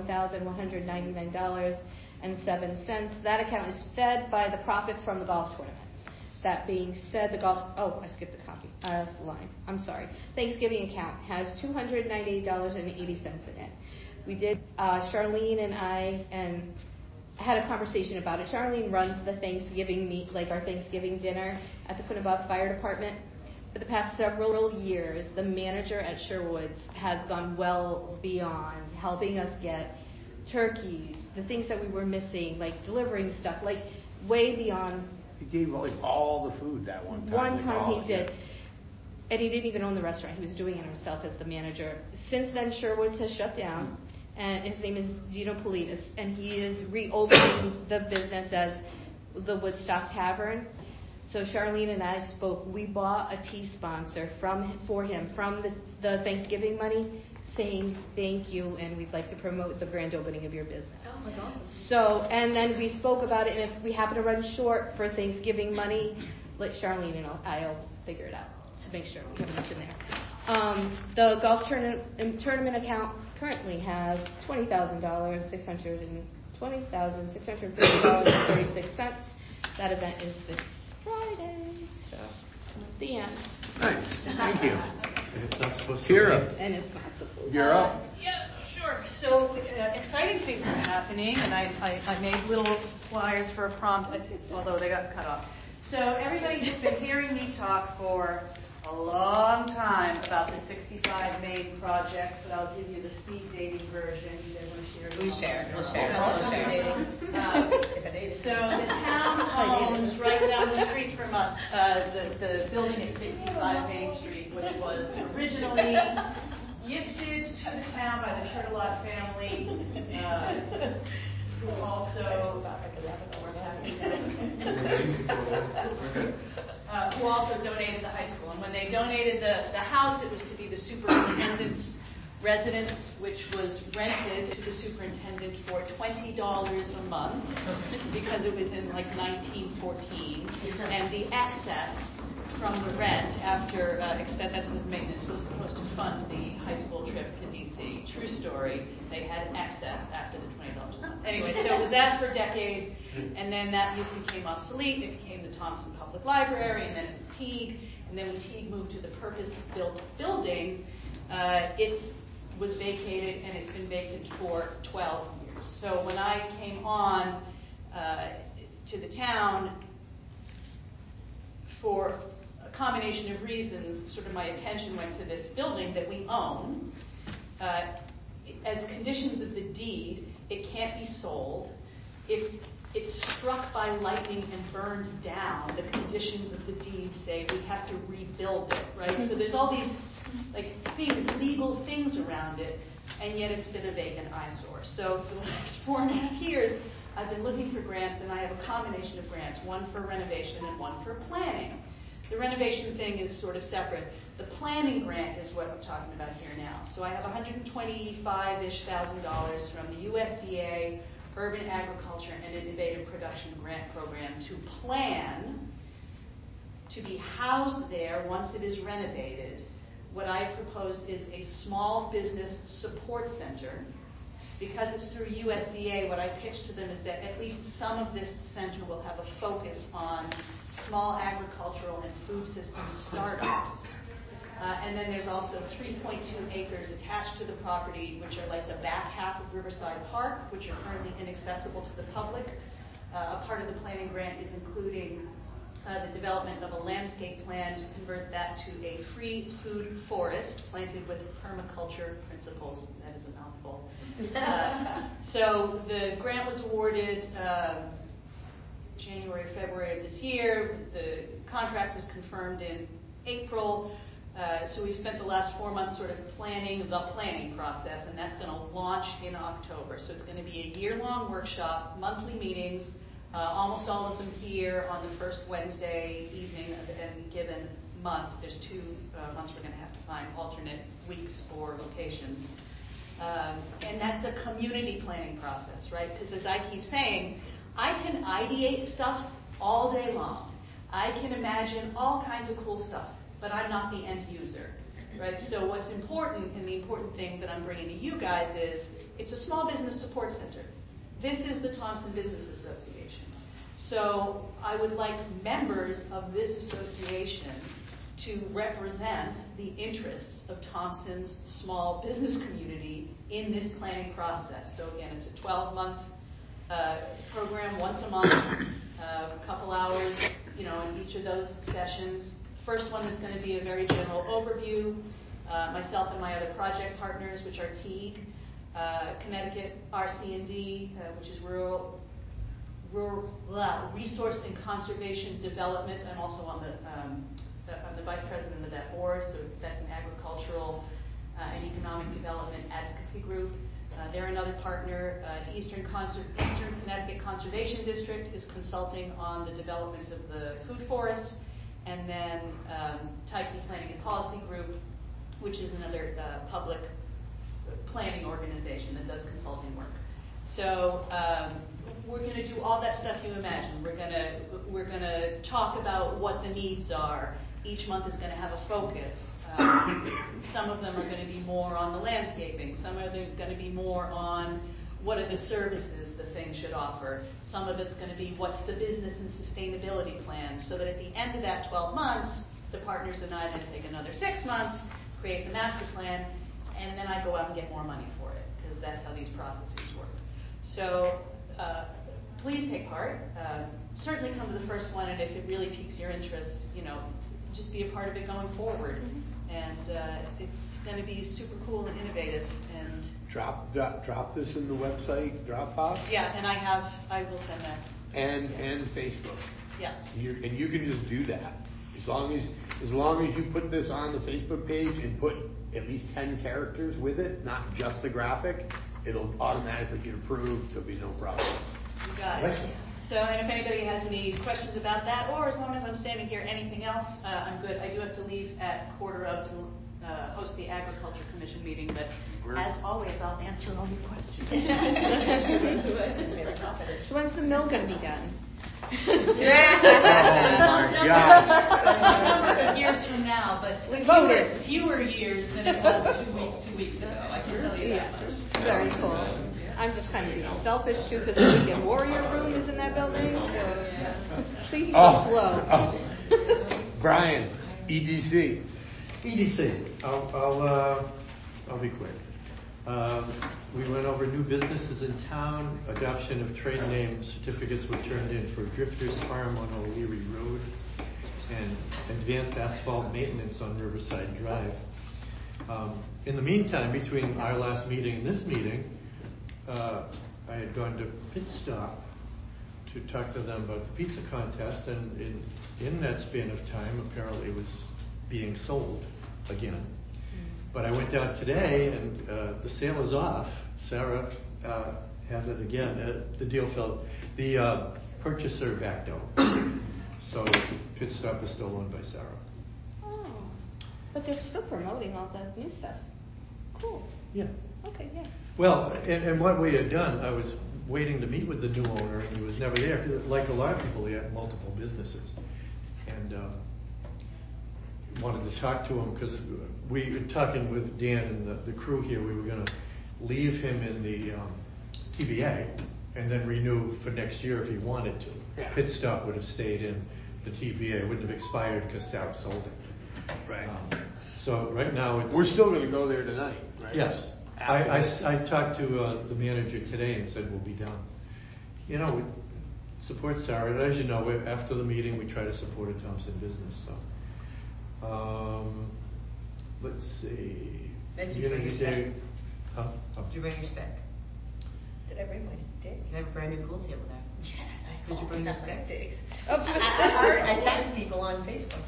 $1,199.07. That account is fed by the profits from the golf tournament. That being said, I skipped the line. I'm sorry. Thanksgiving account has $298.80 in it. We did, Charlene and I had a conversation about it. Charlene runs the Thanksgiving our Thanksgiving dinner at the Quinebaug Fire Department. For the past several years, the manager at Sherwood's has gone well beyond helping us get turkeys, the things that we were missing, like delivering stuff, like way beyond. He gave all the food that one time. One time he did. And he didn't even own the restaurant. He was doing it himself as the manager. Since then, Sherwood's has shut down. And his name is Gino Politis. And he is reopening the business as the Woodstock Tavern. So Charlene and I spoke. We bought a tea sponsor for him from the Thanksgiving money, saying thank you, and we'd like to promote the grand opening of your business. Oh my God. So, and then we spoke about it, and if we happen to run short for Thanksgiving money, let Charlene and I'll figure it out to make sure we have enough in there. The golf tournament account currently has $20,630.36. That event is this Friday, so the end. Nice, thank you. And it's not supposed to Kira. rain. And it's not supposed to. You're up. Yeah, sure. So exciting things are happening, and I made little flyers for a prompt, although they got cut off. So everybody has been hearing me talk for a long time about the 65 Main project, but I'll give you the speed dating version. You guys want to share? We'll share. So the town owns right down the street from us the building at 65 Main Street, which was originally gifted to the town by the Turtelot family, who also donated the high school. And when they donated the house, it was to be the superintendent's residence, which was rented to the superintendent for $20 a month because it was in like 1914, and the excess from the rent after expenses maintenance was supposed to fund the high school trip to DC. True story. They had excess after the $20 a month. Anyway, so it was that for decades, and then that use became obsolete. It became the Thompson Public Library, and then it was Teague, and then when Teague moved to the purpose-built building, it was vacated, and it's been vacant for 12 years. So when I came on to the town, for a combination of reasons, sort of my attention went to this building that we own. As conditions of the deed, it can't be sold. If it's struck by lightning and burns down, the conditions of the deed say we have to rebuild it, right? So there's all these legal things around it, and yet it's been a vacant eyesore. So for the last 4.5 years, I've been looking for grants, and I have a combination of grants, one for renovation and one for planning. The renovation thing is sort of separate. The planning grant is what I'm talking about here now. So I have $125,000-ish from the USDA Urban Agriculture and Innovative Production Grant Program to plan to be housed there once it is renovated. What I've proposed is a small business support center. Because it's through USDA, what I pitched to them is that at least some of this center will have a focus on small agricultural and food system startups. And then there's also 3.2 acres attached to the property, which are like the back half of Riverside Park, which are currently inaccessible to the public. A part of the planning grant is including the development of a landscape plan to convert that to a free food forest planted with permaculture principles. That is a mouthful. So the grant was awarded January, February of this year. The contract was confirmed in April. So we've spent the last 4 months sort of planning the planning process, and that's going to launch in October. So it's going to be a year-long workshop, monthly meetings, almost all of them here on the first Wednesday evening of any given month. There's 2 months we're going to have to find alternate weeks or locations. And that's a community planning process, right? Because as I keep saying, I can ideate stuff all day long. I can imagine all kinds of cool stuff, but I'm not the end user, right? So what's important, and the important thing that I'm bringing to you guys is, it's a small business support center. This is the Thompson Business Association. So I would like members of this association to represent the interests of Thompson's small business community in this planning process. So again, it's a 12-month program, once a month, a couple hours, in each of those sessions. First one is going to be a very general overview. Myself and my other project partners, which are TEAG, Connecticut RC&D, which is Rural Resource and Conservation Development. I'm also on the vice president of that board, so that's an agricultural and economic development advocacy group. They're another partner. Eastern Connecticut Conservation District is consulting on the development of the food forest. And then Tyche Planning and Policy Group, which is another public planning organization that does consulting work. So we're going to do all that stuff you imagine. We're going to talk about what the needs are. Each month is going to have a focus. Some of them are going to be more on the landscaping. Some of them are going to be more on what are the services the thing should offer. Some of it's going to be what's the business and sustainability plan, so that at the end of that 12 months, the partners and I then take another 6 months, create the master plan, and then I go out and get more money for it, because that's how these processes work. So please take part. Certainly come to the first one, and if it really piques your interest, just be a part of it going forward. And it's going to be super cool and innovative. And drop this in the website, Dropbox. Yeah, and I will send that. And Facebook. Yeah. And you can just do that as long as you put this on the Facebook page and put at least 10 characters with it, not just the graphic. It'll automatically get approved. There'll be no problem. You got it. So, and if anybody has any questions about that, or as long as I'm standing here, anything else, I'm good. I do have to leave at 1:15 to host the Agriculture Commission meeting, but as always, I'll answer all your questions. So when's the mill going to be done? Oh my gosh. Years from now, but fewer years than it was 2 weeks ago. I can tell you that much. Very cool. I'm just kind of being selfish too, because the Weekend Warrior room is in that building. So you can go slow. Brian, EDC. I'll be quick. We went over new businesses in town. Adoption of trade name certificates were turned in for Drifters Farm on O'Leary Road and advanced asphalt maintenance on Riverside Drive. In the meantime, between our last meeting and this meeting, I had gone to Pit Stop to talk to them about the pizza contest, and in that span of time, apparently it was being sold again. But I went down today, and the sale is off. Sarah has it again. The deal fell. The purchaser backed out. So Pit Stop is still owned by Sarah. Oh, but they're still promoting all the new stuff. Cool. Yeah. Okay, yeah. Well, and what we had done, I was waiting to meet with the new owner, and he was never there. Like a lot of people, he had multiple businesses. And wanted to talk to him, because we were talking with Dan and the crew here. We were going to leave him in the TBA and then renew for next year if he wanted to. Yeah. Pit Stop would have stayed in the TBA. It wouldn't have expired because Sarah sold it. Right. So right now we're still going to go there tonight, right? Yes. I talked to the manager today and said we'll be down. We support Sarah. And as you know, after the meeting, we try to support a Thompson business. So, let's see. Did you bring your stick? Huh? Did you bring your stick? Did I bring my stick? You have a brand new pool table there. Yes, I Did you bring the sticks? I tagged people on Facebook.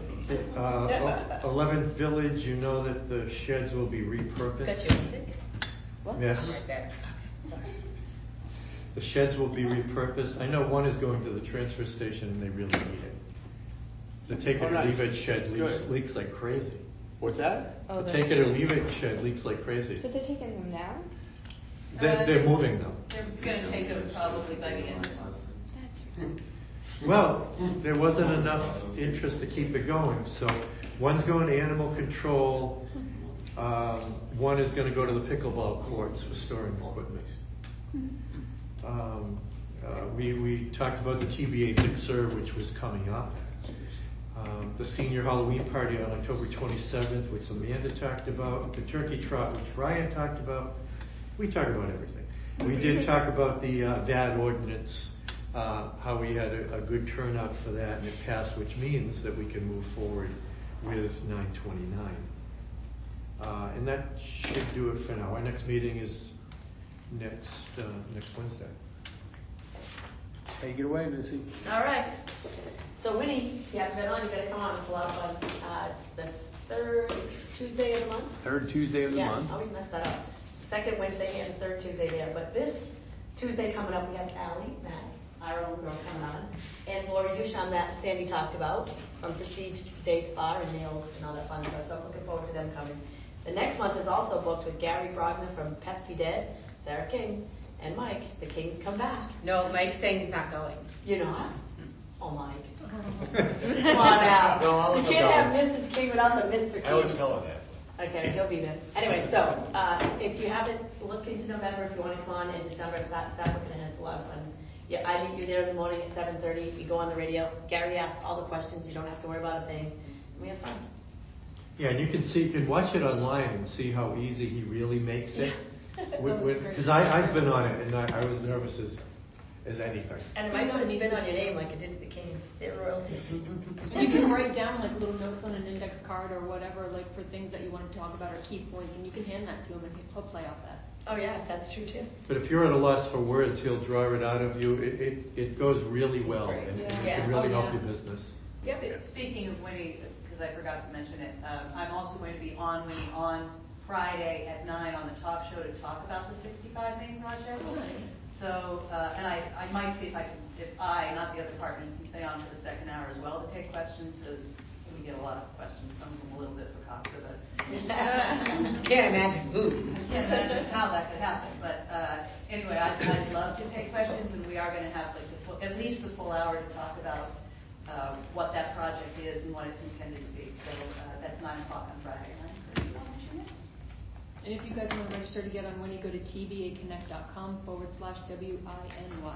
11th Village, you know that the sheds will be repurposed. Got your stick? What? Yes. I'm right back. Sorry. The sheds will be repurposed. I know one is going to the transfer station and they really need it. The take it or leave it shed leaks like crazy. What's that? The take it or leave it shed leaks like crazy. So they're taking them down? They're moving them. They're going to take them probably by the end of the month. Well, there wasn't enough interest to keep it going, so one's going to animal control, one is going to go to the pickleball courts for storing equipment. We talked about the TBA Mixer, which was coming up. The senior Halloween party on October 27th, which Amanda talked about. The turkey trot, which Ryan talked about. We talked about everything. We did talk about the VAD ordinance, how we had a good turnout for that, and it passed, which means that we can move forward with 929. And that should do it for now. Our next meeting is next Wednesday. Take it away, Missy. All right. So Winnie, if you haven't been on, you better come on. It's a lot of fun. It's the third Tuesday of the month. Third Tuesday of the month. Yeah, always mess that up. Second Wednesday and third Tuesday there. But this Tuesday coming up, we have Allie Mack, our own girl, coming on, and Lori Duchamp that Sandy talked about from Prestige Day Spa and nails and all that fun stuff. So I'm looking forward to them coming. The next month is also booked with Gary Brogna from Pest Be Dead, Sarah King, and Mike. The Kings come back. No, Mike's saying he's not going. You're not? Oh, Mike. Come on now. No, you can't have Mrs. King without the Mr. King. I always tell her that. Okay, he'll be there. Anyway, so if you haven't looked into November, if you want to come on in December, start looking ahead. It's a lot of fun. Yeah, I meet you there in the morning at 7:30. We go on the radio. Gary asks all the questions. You don't have to worry about a thing. And we have fun. Yeah, and you can watch it online and see how easy he really makes it. Because I've been on it and I was nervous as anything. And it might not spin on your name like it did the Kings. They're royalty. And you can write down like little notes on an index card or whatever, like for things that you want to talk about or key points, and you can hand that to him and he'll play off that. Oh yeah, that's true too. But if you're at a loss for words, he'll draw it out of you. It goes really well, and it can really help your business. Yep. Speaking of Winnie, because I forgot to mention it, I'm also going to be on Winnie on Friday at 9 on the talk show to talk about the 65 Main project. Oh, nice. So, and I might see if I, not the other partners, can stay on for the second hour as well to take questions, because we get a lot of questions, some of them a little bit fakakta, but can't imagine who. I can't imagine how that could happen. But anyway, I'd love to take questions, and we are going to have like at least the full hour to talk about what that project is and what it's intended to be. So that's 9 o'clock on Friday night. And if you guys want to register to get on Winnie, go to tbaconnect.com/WINY.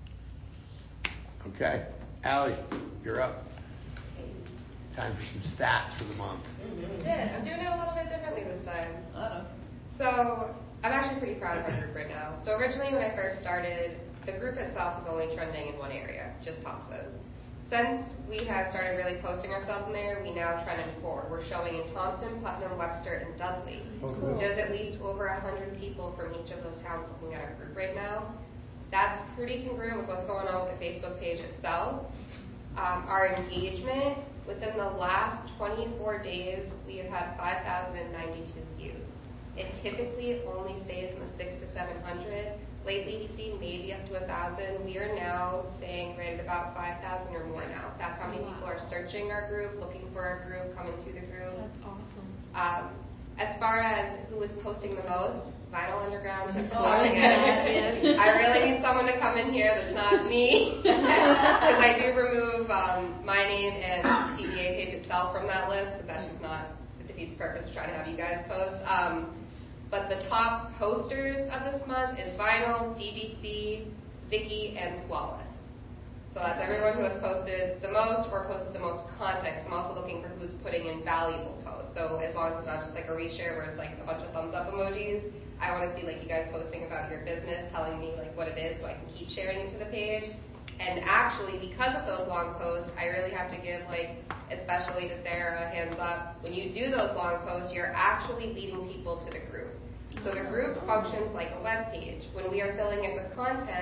Okay. Allie, you're up. Time for some stats for the month. I'm doing it a little bit differently this time. So I'm actually pretty proud of our group right now. So originally when I first started, the group itself was only trending in one area, just Thompson. Since we have started really posting ourselves in there, we now trend in 4. We're showing in Thompson, Putnam, Webster, and Dudley. Cool. There's at least over 100 people from each of those towns looking at our group right now. That's pretty congruent with what's going on with the Facebook page itself. Our engagement, within the last 24 days, we have had 5,092 views. It typically only stays in the 600 to 700. Lately, we see maybe up to 1,000. We are now staying right at about 5,000 or more now. That's how many people are searching our group, looking for our group, coming to the group. That's awesome. As far as who is posting the most, Vinyl Underground is crushing it. I really need someone to come in here that's not me, because I do remove my name and the TBA page itself from that list, because that's just not, it defeats the purpose of trying to have you guys post. But the top posters of this month is Vinyl, DBC, Vicky, and Flawless. So that's everyone who has posted the most or posted the most content. I'm also looking for who's putting in valuable posts. So as long as it's not just like a reshare where it's like a bunch of thumbs up emojis, I want to see like you guys posting about your business, telling me like what it is so I can keep sharing it to the page. And actually, because of those long posts, I really have to give like, especially to Sarah, hands up. When you do those long posts, you're actually leading people to the group. So the group functions like a web page. When we are filling it with content,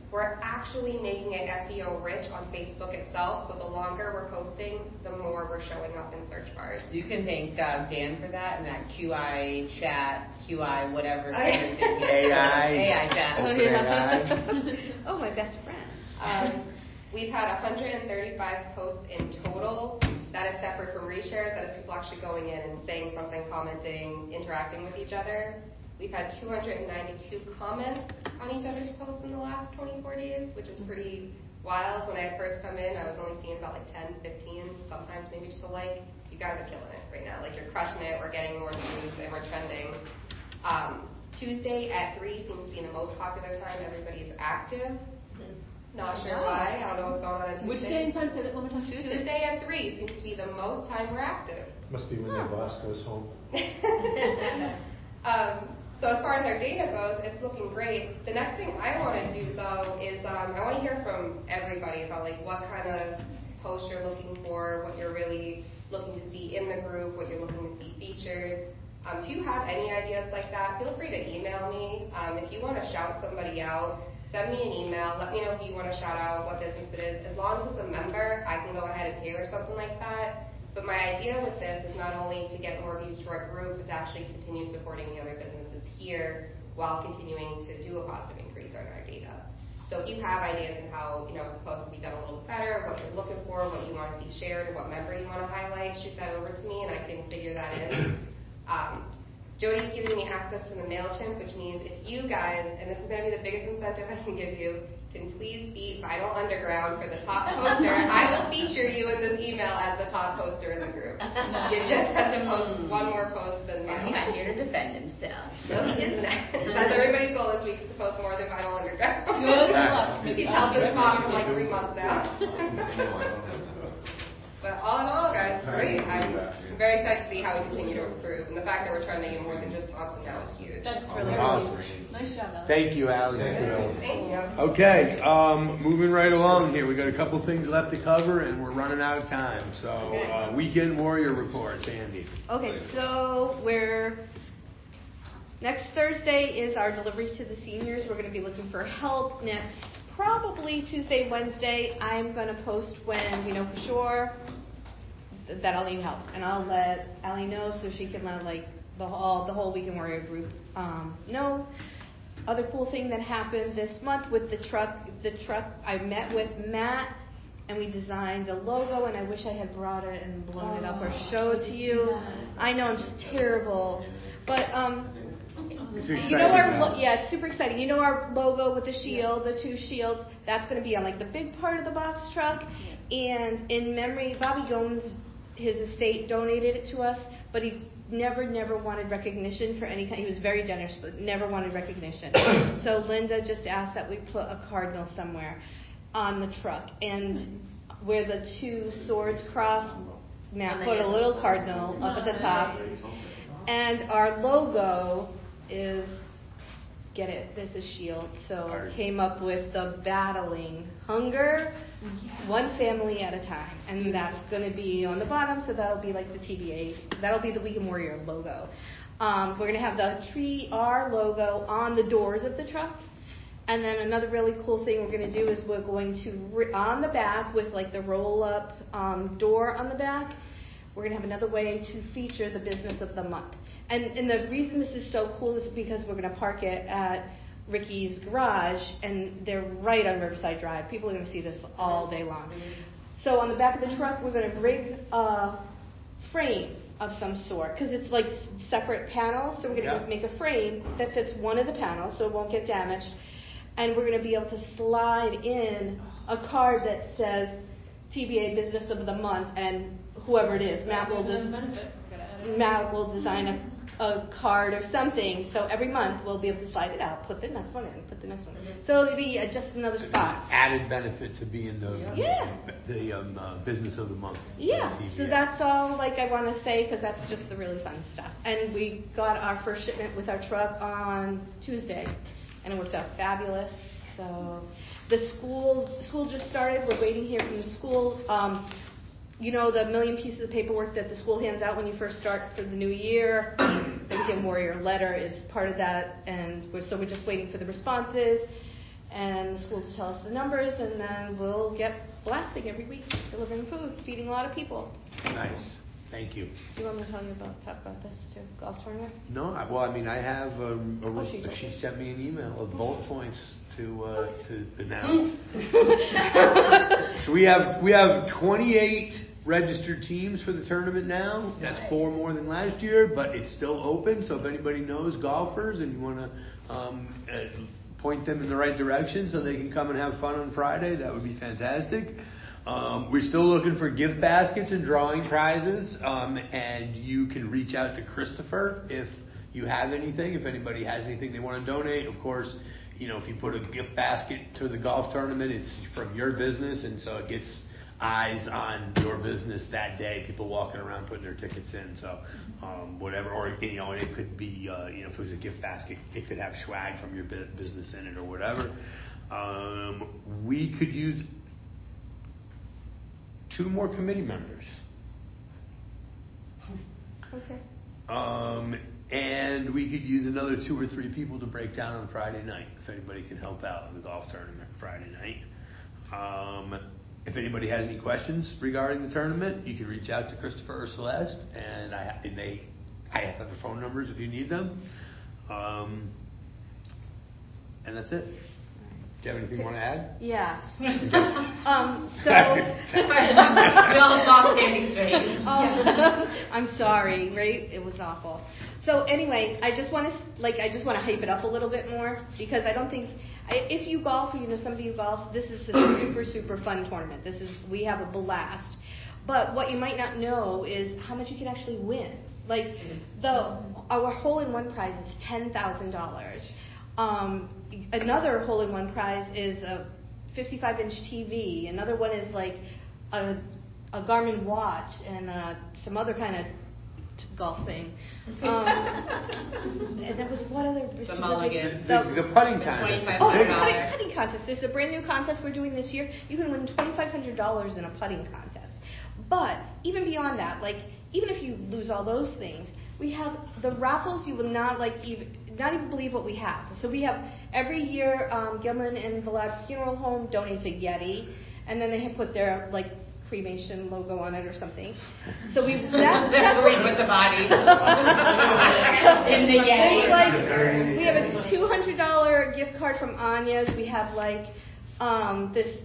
we're actually making it SEO rich on Facebook itself, so the longer we're posting, the more we're showing up in search bars. You can thank Dan for that and that QI chat, QI whatever. AI chat. Oh, yeah. Oh, my best friend. We've had 135 posts in total. That is separate from reshares. That is people actually going in and saying something, commenting, interacting with each other. We've had 292 comments on each other's posts in the last 24 days, which is pretty wild. When I had first come in, I was only seeing about like 10, 15, sometimes maybe just a like. You guys are killing it right now. Like, you're crushing it. We're getting more views and we're trending. Tuesday at 3 seems to be the most popular time. Everybody's active. Not sure why. I don't know what's going on Tuesday. Which day and time? Say that one more time. Tuesday at 3 seems to be the most time we're active. Must be when their boss goes home. So as far as our data goes, it's looking great. The next thing I want to do, though, is I want to hear from everybody about like what kind of post you're looking for, what you're really looking to see in the group, what you're looking to see featured. If you have any ideas like that, feel free to email me. If you want to shout somebody out, send me an email. Let me know if you want to shout out what business it is. As long as it's a member, I can go ahead and tailor something like that. But my idea with this is not only to get more views to our group, but to actually continue supporting the other businesses here while continuing to do a positive increase on our data. So if you have ideas on how the post can be done a little bit better, what you're looking for, what you want to see shared, or what member you want to highlight, shoot that over to me and I can figure that in. Jody's giving me access to the MailChimp, which means if you guys, and this is going to be the biggest incentive I can give you, can please beat Vinyl Underground for the top poster, I will feature you in this email as the top poster in the group. You just have to post one more post than Vinyl. He's not here to defend himself. No, he is not. That's everybody's goal this week, is to post more than Vinyl Underground. Good luck. He's helped us mom for like 3 months now. But all in all, guys, great. I'm very excited to see how we continue to improve. And the fact that we're trending in more than just Thompson now is huge. That's really Awesome. huge. Nice job, Alex. Thank you, Allie. Thank you. Okay, moving right along here. We got a couple things left to cover, and we're running out of time. So, Weekend Warrior Report, Sandy. Okay, so next Thursday is our deliveries to the seniors. We're going to be looking for help next, probably Tuesday, Wednesday. I'm going to post when we know for sure that I'll need help, and I'll let Allie know so she can let the whole Weekend Warrior group know. Other cool thing that happened this month with the truck, I met with Matt and we designed a logo, and I wish I had brought it and blown it up or showed it to you. I know, I'm just terrible, but It's exciting, it's super exciting. You know our logo with the shield, the 2 shields, that's going to be on the big part of the box truck. And in memory, Bobby Gomes, his estate, donated it to us, but he never wanted recognition for any kind. He was very generous, but never wanted recognition. So Linda just asked that we put a cardinal somewhere on the truck, and where the 2 swords cross, Matt put a little cardinal up at the top. And our logo is, get it, this is shield. So I came up with the battling hunger, one family at a time. And that's going to be on the bottom, so that'll be like the TBA. That'll be the Weekend Warrior logo. We're going to have the TR logo on the doors of the truck. And then another really cool thing we're going to do is we're going to, on the back with the roll-up door on the back, we're going to have another way to feature the business of the month. And the reason this is so cool is because we're going to park it at Ricky's garage, and they're right on Riverside Drive. People are going to see this all day long. So on the back of the truck, we're going to rig a frame of some sort, because it's separate panels. So we're going to make a frame that fits one of the panels so it won't get damaged. And we're going to be able to slide in a card that says TBA Business of the Month, and whoever it is, Matt will design a card or something, so every month we'll be able to slide it out, put the next one in, put the next one in. So it'll be just another spot. Added benefit to being the Business of the Month. Yeah, so that's all I want to say, because that's just the really fun stuff. And we got our first shipment with our truck on Tuesday, and it worked out fabulous. So the school just started. We're waiting here from the school. The million pieces of paperwork that the school hands out when you first start for the new year. The Weekend Warrior letter is part of that, and we're just waiting for the responses. and the schools will tell us the numbers, and then we'll get blasting every week, delivering food, feeding a lot of people. Nice. Thank you. Do you want me to talk about this too? Golf tournament? No, I have she sent me an email of bullet points to announce. So we have 28 registered teams for the tournament now. That's 4 more than last year, but it's still open. So if anybody knows golfers and you want to point them in the right direction so they can come and have fun on Friday, that would be fantastic. We're still looking for gift baskets and drawing prizes, and you can reach out to Christopher if you have anything. If anybody has anything they want to donate, of course, if you put a gift basket to the golf tournament, it's from your business, and so it gets eyes on your business that day. People walking around putting their tickets in, so whatever, or and it could be if it was a gift basket, it could have swag from your business in it or whatever. We could use 2 more committee members. Okay. And we could use another 2 or 3 people to break down on Friday night, if anybody can help out in the golf tournament Friday night. If anybody has any questions regarding the tournament, you can reach out to Christopher or Celeste, and I have their phone numbers if you need them. And that's it. Do you have anything you want to add? Yeah. We all saw standing straight. I'm sorry, right? It was awful. So anyway, I just want to hype it up a little bit more, because I don't think if you golf, or somebody who golfs, this is a super, super fun tournament. We have a blast. But what you might not know is how much you can actually win. Like our hole-in-one prize is $10,000. Another hole-in-one prize is a 55-inch TV. Another one is like a Garmin watch and some other kind of golf thing. And there was one other. The mulligan. The putting contest. Oh, the putting contest. This is a brand new contest we're doing this year. You can win $2,500 in a putting contest. But even beyond that, even if you lose all those things, we have the raffles. You will not even believe what we have. So we have every year Gilman and Vlad Funeral Home donates a Yeti, and then they have put their cremation logo on it or something. So we with the body in the Yeti. We have a $200 gift card from Anya's. We have this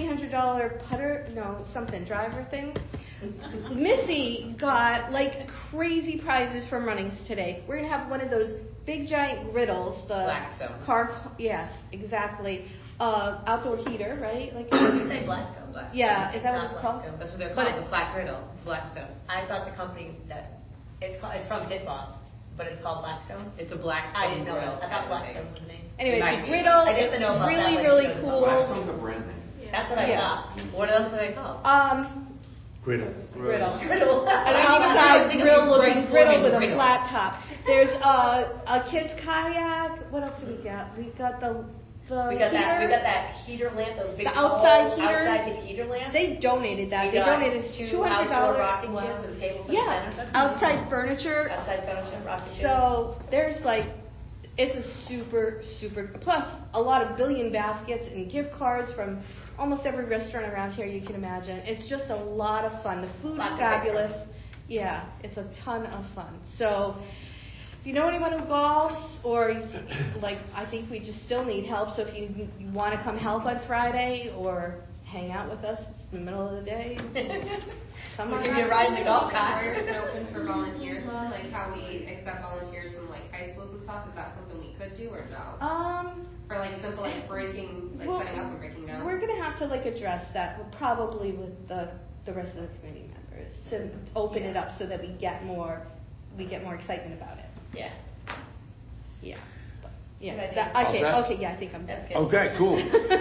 $300 driver thing. Missy got crazy prizes from runnings today. We're gonna have one of those big giant griddles, the Blackstone. Yes, exactly. Outdoor heater, right? You say Blackstone. Yeah, is that what it's called? That's what they're called. The flat griddle. It's Blackstone. I thought the company it's from Pit Boss, but it's called Blackstone. It's a Blackstone. I didn't know griddle. that. I thought Blackstone was the name. Anyway, the griddle is really, really cool. Blackstone's a brand name. That's what I thought. What else are they called? Griddle. An outside grill-looking griddle with a flat top. There's a kid's kayak. What else do we got? We got we got that heater lamp, those big outside heater lamps. They donated that. They donated $200. Rocking chairs with a table for the center. Outside furniture. Rocking chairs. So there's it's a super, super, plus a lot of billion baskets and gift cards from almost every restaurant around here you can imagine. It's just a lot of fun. The food is fabulous. Yeah, it's a ton of fun. So if you know anyone who golfs, or I think we just still need help. So if you want to come help on Friday or hang out with us in the middle of the day, come on. We'll give you a ride in the golf cart. Where is it open for volunteers on? How we accept volunteers from high schools and stuff? Is that something we could do or no? For simple breaking, setting up and breaking down. We're gonna have to address that probably with the rest of the committee members to open it up so that we get more excitement about it. Yeah. Yeah. Okay. Yeah, I think I'm done. Okay, cool.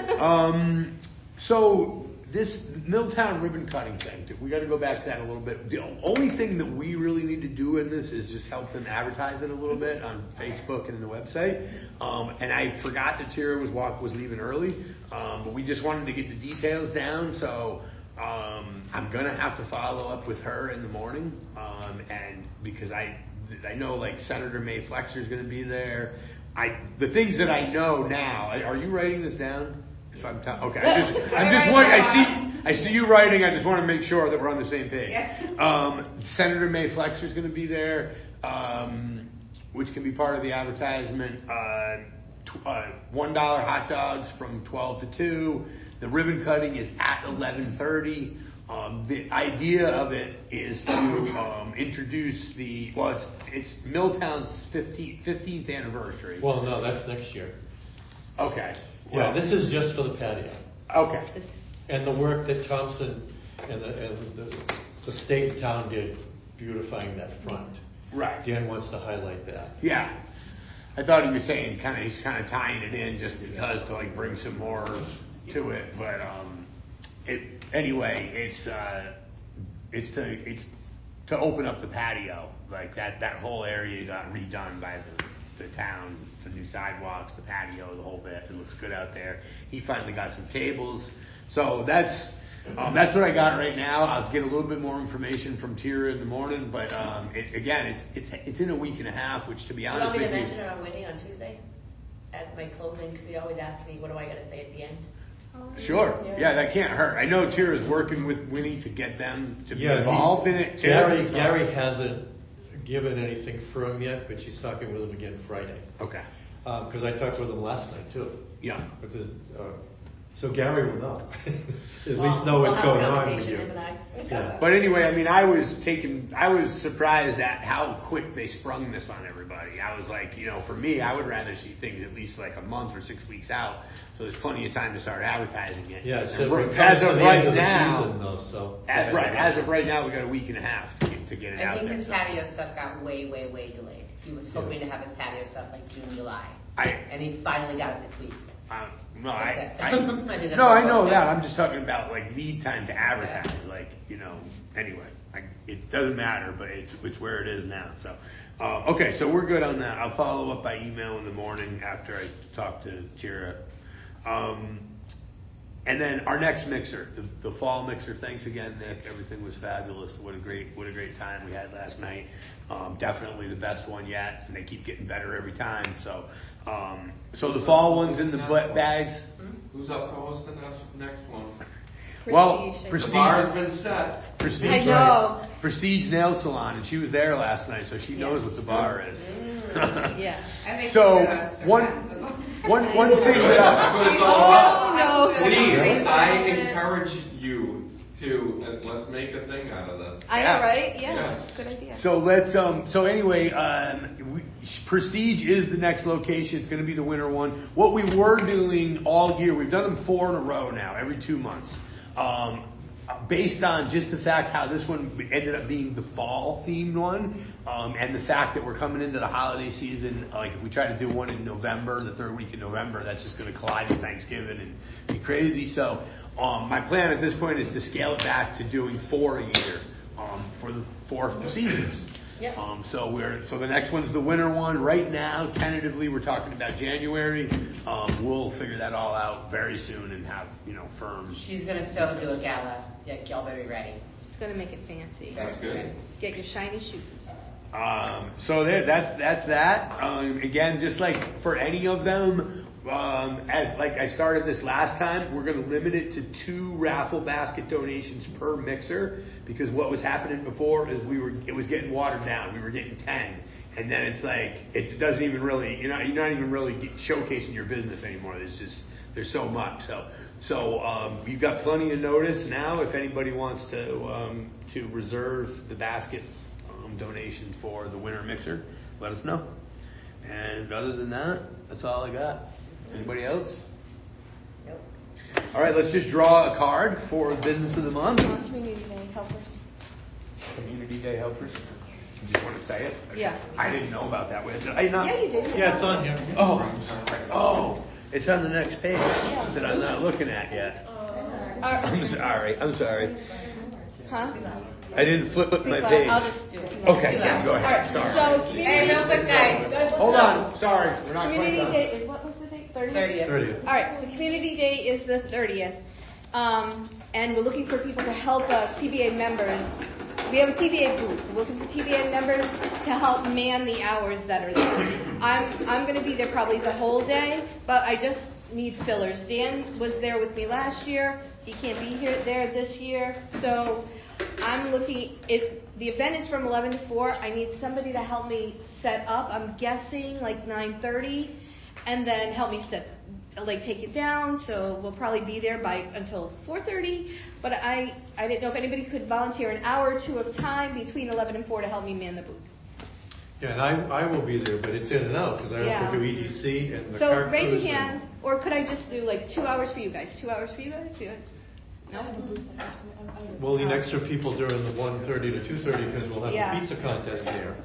So this Milltown ribbon cutting thing, we got to go back to that a little bit. The only thing that we really need to do in this is just help them advertise it a little bit on Facebook and the website. And I forgot that Tara was leaving early, but we just wanted to get the details down. So I'm gonna have to follow up with her in the morning, and because I know Senator May Flexer is going to be there. the things that I know now. Are you writing this down? If I'm okay. I see you writing. I just want to make sure that we're on the same page. Senator May Flexer's going to be there, which can be part of the advertisement. $1 hot dogs from 12 to 2. The ribbon cutting is at 11:30. The idea of it is to introduce it's Milltown's 15th anniversary. Well, no, that's next year. Okay. Well, this is just for the patio. Okay. And the work that Thompson and the state and town did beautifying that front. Right. Dan wants to highlight that. Yeah. I thought he was saying he's kind of tying it in just because to bring some more to it, but it's to open up the patio, that whole area got redone by the town, the new sidewalks, the patio, the whole bit. It looks good out there. He finally got some tables, so that's what I got right now. I'll get a little bit more information from Tira in the morning, but it's in a week and a half, which to be honest with you. You want me to mention it on Wendy on Tuesday at my closing? Because he always asks me, what do I got to say at the end? Sure. Yeah, that can't hurt. I know Tira's working with Winnie to get them to be involved in it. Gary hasn't given anything firm yet, but she's talking with him again Friday. Okay. Because I talked with him last night too. Yeah. Because so Gary will know. At least know what's going on with you. Yeah. But anyway, I was surprised at how quick they sprung this on everybody. I was like, for me, I would rather see things at least a month or 6 weeks out, so there's plenty of time to start advertising it. Yeah. So as of right now, we got a week and a half to get it out there. I think his patio stuff got way, way, way delayed. He was hoping to have his patio stuff June, July, and he finally got it this week. I know that. I'm just talking about lead time to advertise. Anyway, it doesn't matter, but it's where it is now. So, okay, so we're good on that. I'll follow up by email in the morning after I talk to Tira. And then our next mixer, the fall mixer. Thanks again, Nick. Everything was fabulous. What a great time we had last night. Definitely the best one yet, and they keep getting better every time. So the fall one's in the bags. Who's up to host the next one? Prestige. The bar's been set. Prestige. I know. Prestige Nail Salon, and she was there last night, so she knows what the bar is. Yeah. So one thing that Please, I encourage you to let's make a thing out of this. I know, right? Yeah. Good idea. So let's. So anyway, Prestige is the next location. It's going to be the winter one. What we were doing all year, we've done them 4 in a row now, every 2 months. Based on just the fact how this one ended up being the fall themed one, and the fact that we're coming into the holiday season, if we try to do one in November, the 3rd week in November, that's just going to collide with Thanksgiving and be crazy. So my plan at this point is to scale it back to doing 4 a year for the 4 seasons. Yep. So the next one's the winter one. Right now, tentatively, we're talking about January. We'll figure that all out very soon and have firms. She's gonna so do a gala. Yeah, y'all better be ready. She's gonna make it fancy. That's good. Get your shiny shoes. So that's that. Again, just like for any of them, as I started this last time, we're going to limit it to 2 raffle basket donations per mixer, because what was happening before is it was getting watered down. We were getting 10, and then it's it doesn't even really you're not even really showcasing your business anymore. There's so much. So you've got plenty of notice now. If anybody wants to reserve the basket donation for the winter mixer, let us know. And other than that, that's all I got. Anybody else? Nope. All right, let's just draw a card for Business of the Month. Community Day Helpers. Community Day Helpers. You just want to say it? Yeah. I didn't know about that. Did I not? Yeah, you did. Yeah, it's on here. Oh, it's on the next page that I'm not looking at yet. I'm sorry. Huh? I didn't flip my Glad. page. I'll just do it. Okay, yeah, go ahead. All right. Sorry. So community. Hey, real quick, guys. Hold on. Sorry, we're not quite Community done. Day is what was the date? 30th. 30th. All right. So Community Day is the 30th, and we're looking for people to help us, PBA members, we have a TBA booth. We're looking for TBA members to help man the hours that are there. I'm going to be there probably the whole day, but I just need fillers. Dan was there with me last year. He can't be there this year, so I'm looking. If the event is from 11 to 4, I need somebody to help me set up. I'm guessing like 9:30, and then help me take it down. So we'll probably be there until 4:30. But I didn't know if anybody could volunteer an hour or two of time between 11 and 4 to help me man the booth. Yeah, and I will be there, but it's in and out because I also do EDC and the so cart raise your cruise hand, or could I just do like 2 hours for you guys? 2 hours for you guys? No? We'll need extra people during the 1:30 to 2:30 because we'll have the pizza contest there.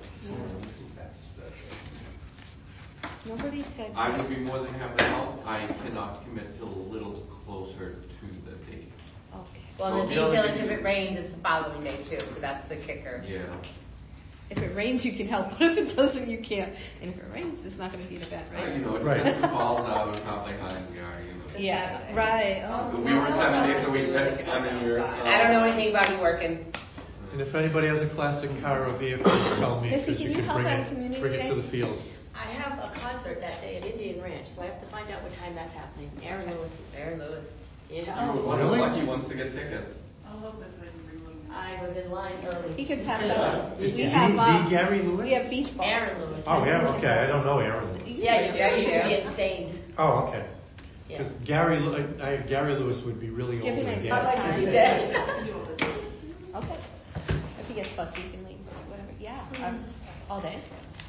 Nobody said. I would be more than happy to help. I cannot commit till a little closer to the date. Okay. Well, the detail is if it rains, it's the following day too, so that's the kicker. Yeah. If it rains, you can help, but if it doesn't, you can't. And if it rains, it's not going to be an event, right? You know, it depends if it falls out and how high we are, you know. Yeah, right. We work 7 days a week, best time of year. I don't know anything about you working. And if anybody has a classic car or vehicle, tell me because you can bring it to the field. I have a concert that day at Indian Ranch, so I have to find out what time that's happening. Aaron Lewis. Yeah. One of the lucky ones to get tickets. I was in line early. He can pass out. We have Gary Lewis. We have beach balls. Aaron Lewis. Oh, yeah, okay. I don't know Aaron Lewis. Yeah, you do. Insane. Oh, okay. Because Gary Lewis would be really old again. I'd like to be dead. Okay. If he gets fussy, you can leave. Whatever. Yeah. All day.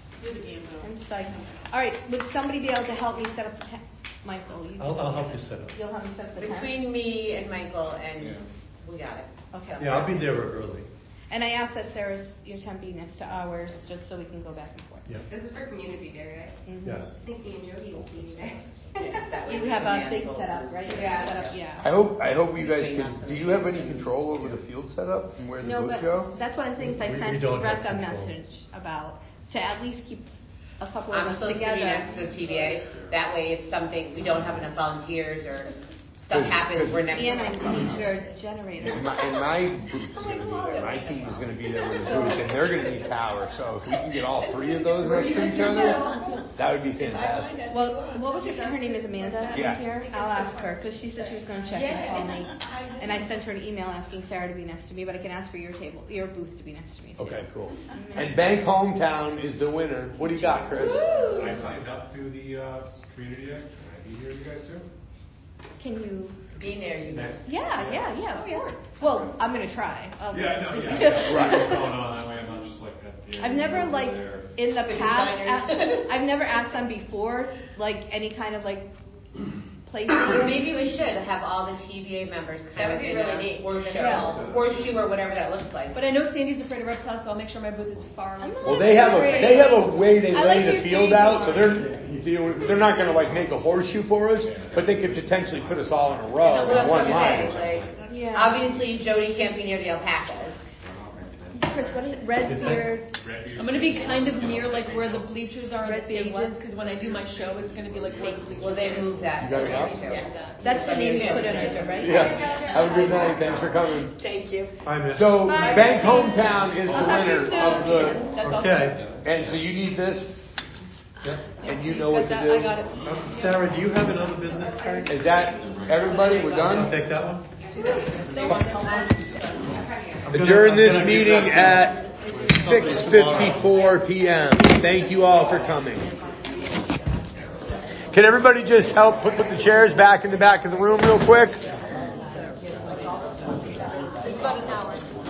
I'm psyched. All right. Would somebody be able to help me set up the tent? Michael, I'll help you set up. You'll help me set up the tent? Between me and Michael, and we got it. Okay. Yeah, I'll be there early. And I asked that your tent be next to ours, just so we can go back and forth. Yeah. This is for Community Day, right? Mm-hmm. Yes. I think me and Jody will be there. You have a thing set up, right? Yeah. I hope you guys can. Do you have any control over the field setup and where the booths go? That's one of the things I sent Brett a message about, to at least keep a couple of us together. I'm supposed to be next to the TBA. That way, if something we don't have enough volunteers or stuff happens, we're next to And I need your generator. And my booth's going to be there. My team is going to be there with a booth, and they're going to need power. So if we can get all three of those next to each other, that would be fantastic. Well, what was her name? Is Amanda here? I'll ask her because she said she was going to check and call me. And I sent her an email asking Sarah to be next to me, but I can ask for your booth to be next to me too. Okay, cool. And Bank Hometown is the winner. What do you got, Chris? I signed up to the community day. Can I be here, you guys too? Can you be there? You know. Yeah. Of course. Well, I'm gonna try. Yeah. Right. What's going on? That way, I'm not just like at the end. I've never in the past. I've never asked them before, any kind of place. Maybe we should have all the TBA members kind of in a horseshoe or whatever that looks like. But I know Sandy's afraid of reptiles, so I'll make sure my booth is far away. Well, they have a way they lay the field out, so they're not going to make a horseshoe for us, but they could potentially put us all in a row in one line. Obviously, Jody can't be near the alpacas. Chris, what is it? Redbeard. I'm going to be kind of near where the bleachers are on the stages, because when I do my show, it's going to be where the bleachers. Well, they move that. You got it up? That's the name you put in it, right? Yeah. Have a good night. Thanks for coming. Thank you. So, Bank Hometown is the winner of the. Okay. And so you need this. Yep. And you know what to do. I got it. Sarah, do you have another business card? Is that everybody? We're done? I'll take that one. Adjourn this meeting at 6:54 p.m. Thank you all for coming. Can everybody just help put the chairs back in the back of the room real quick? About an hour.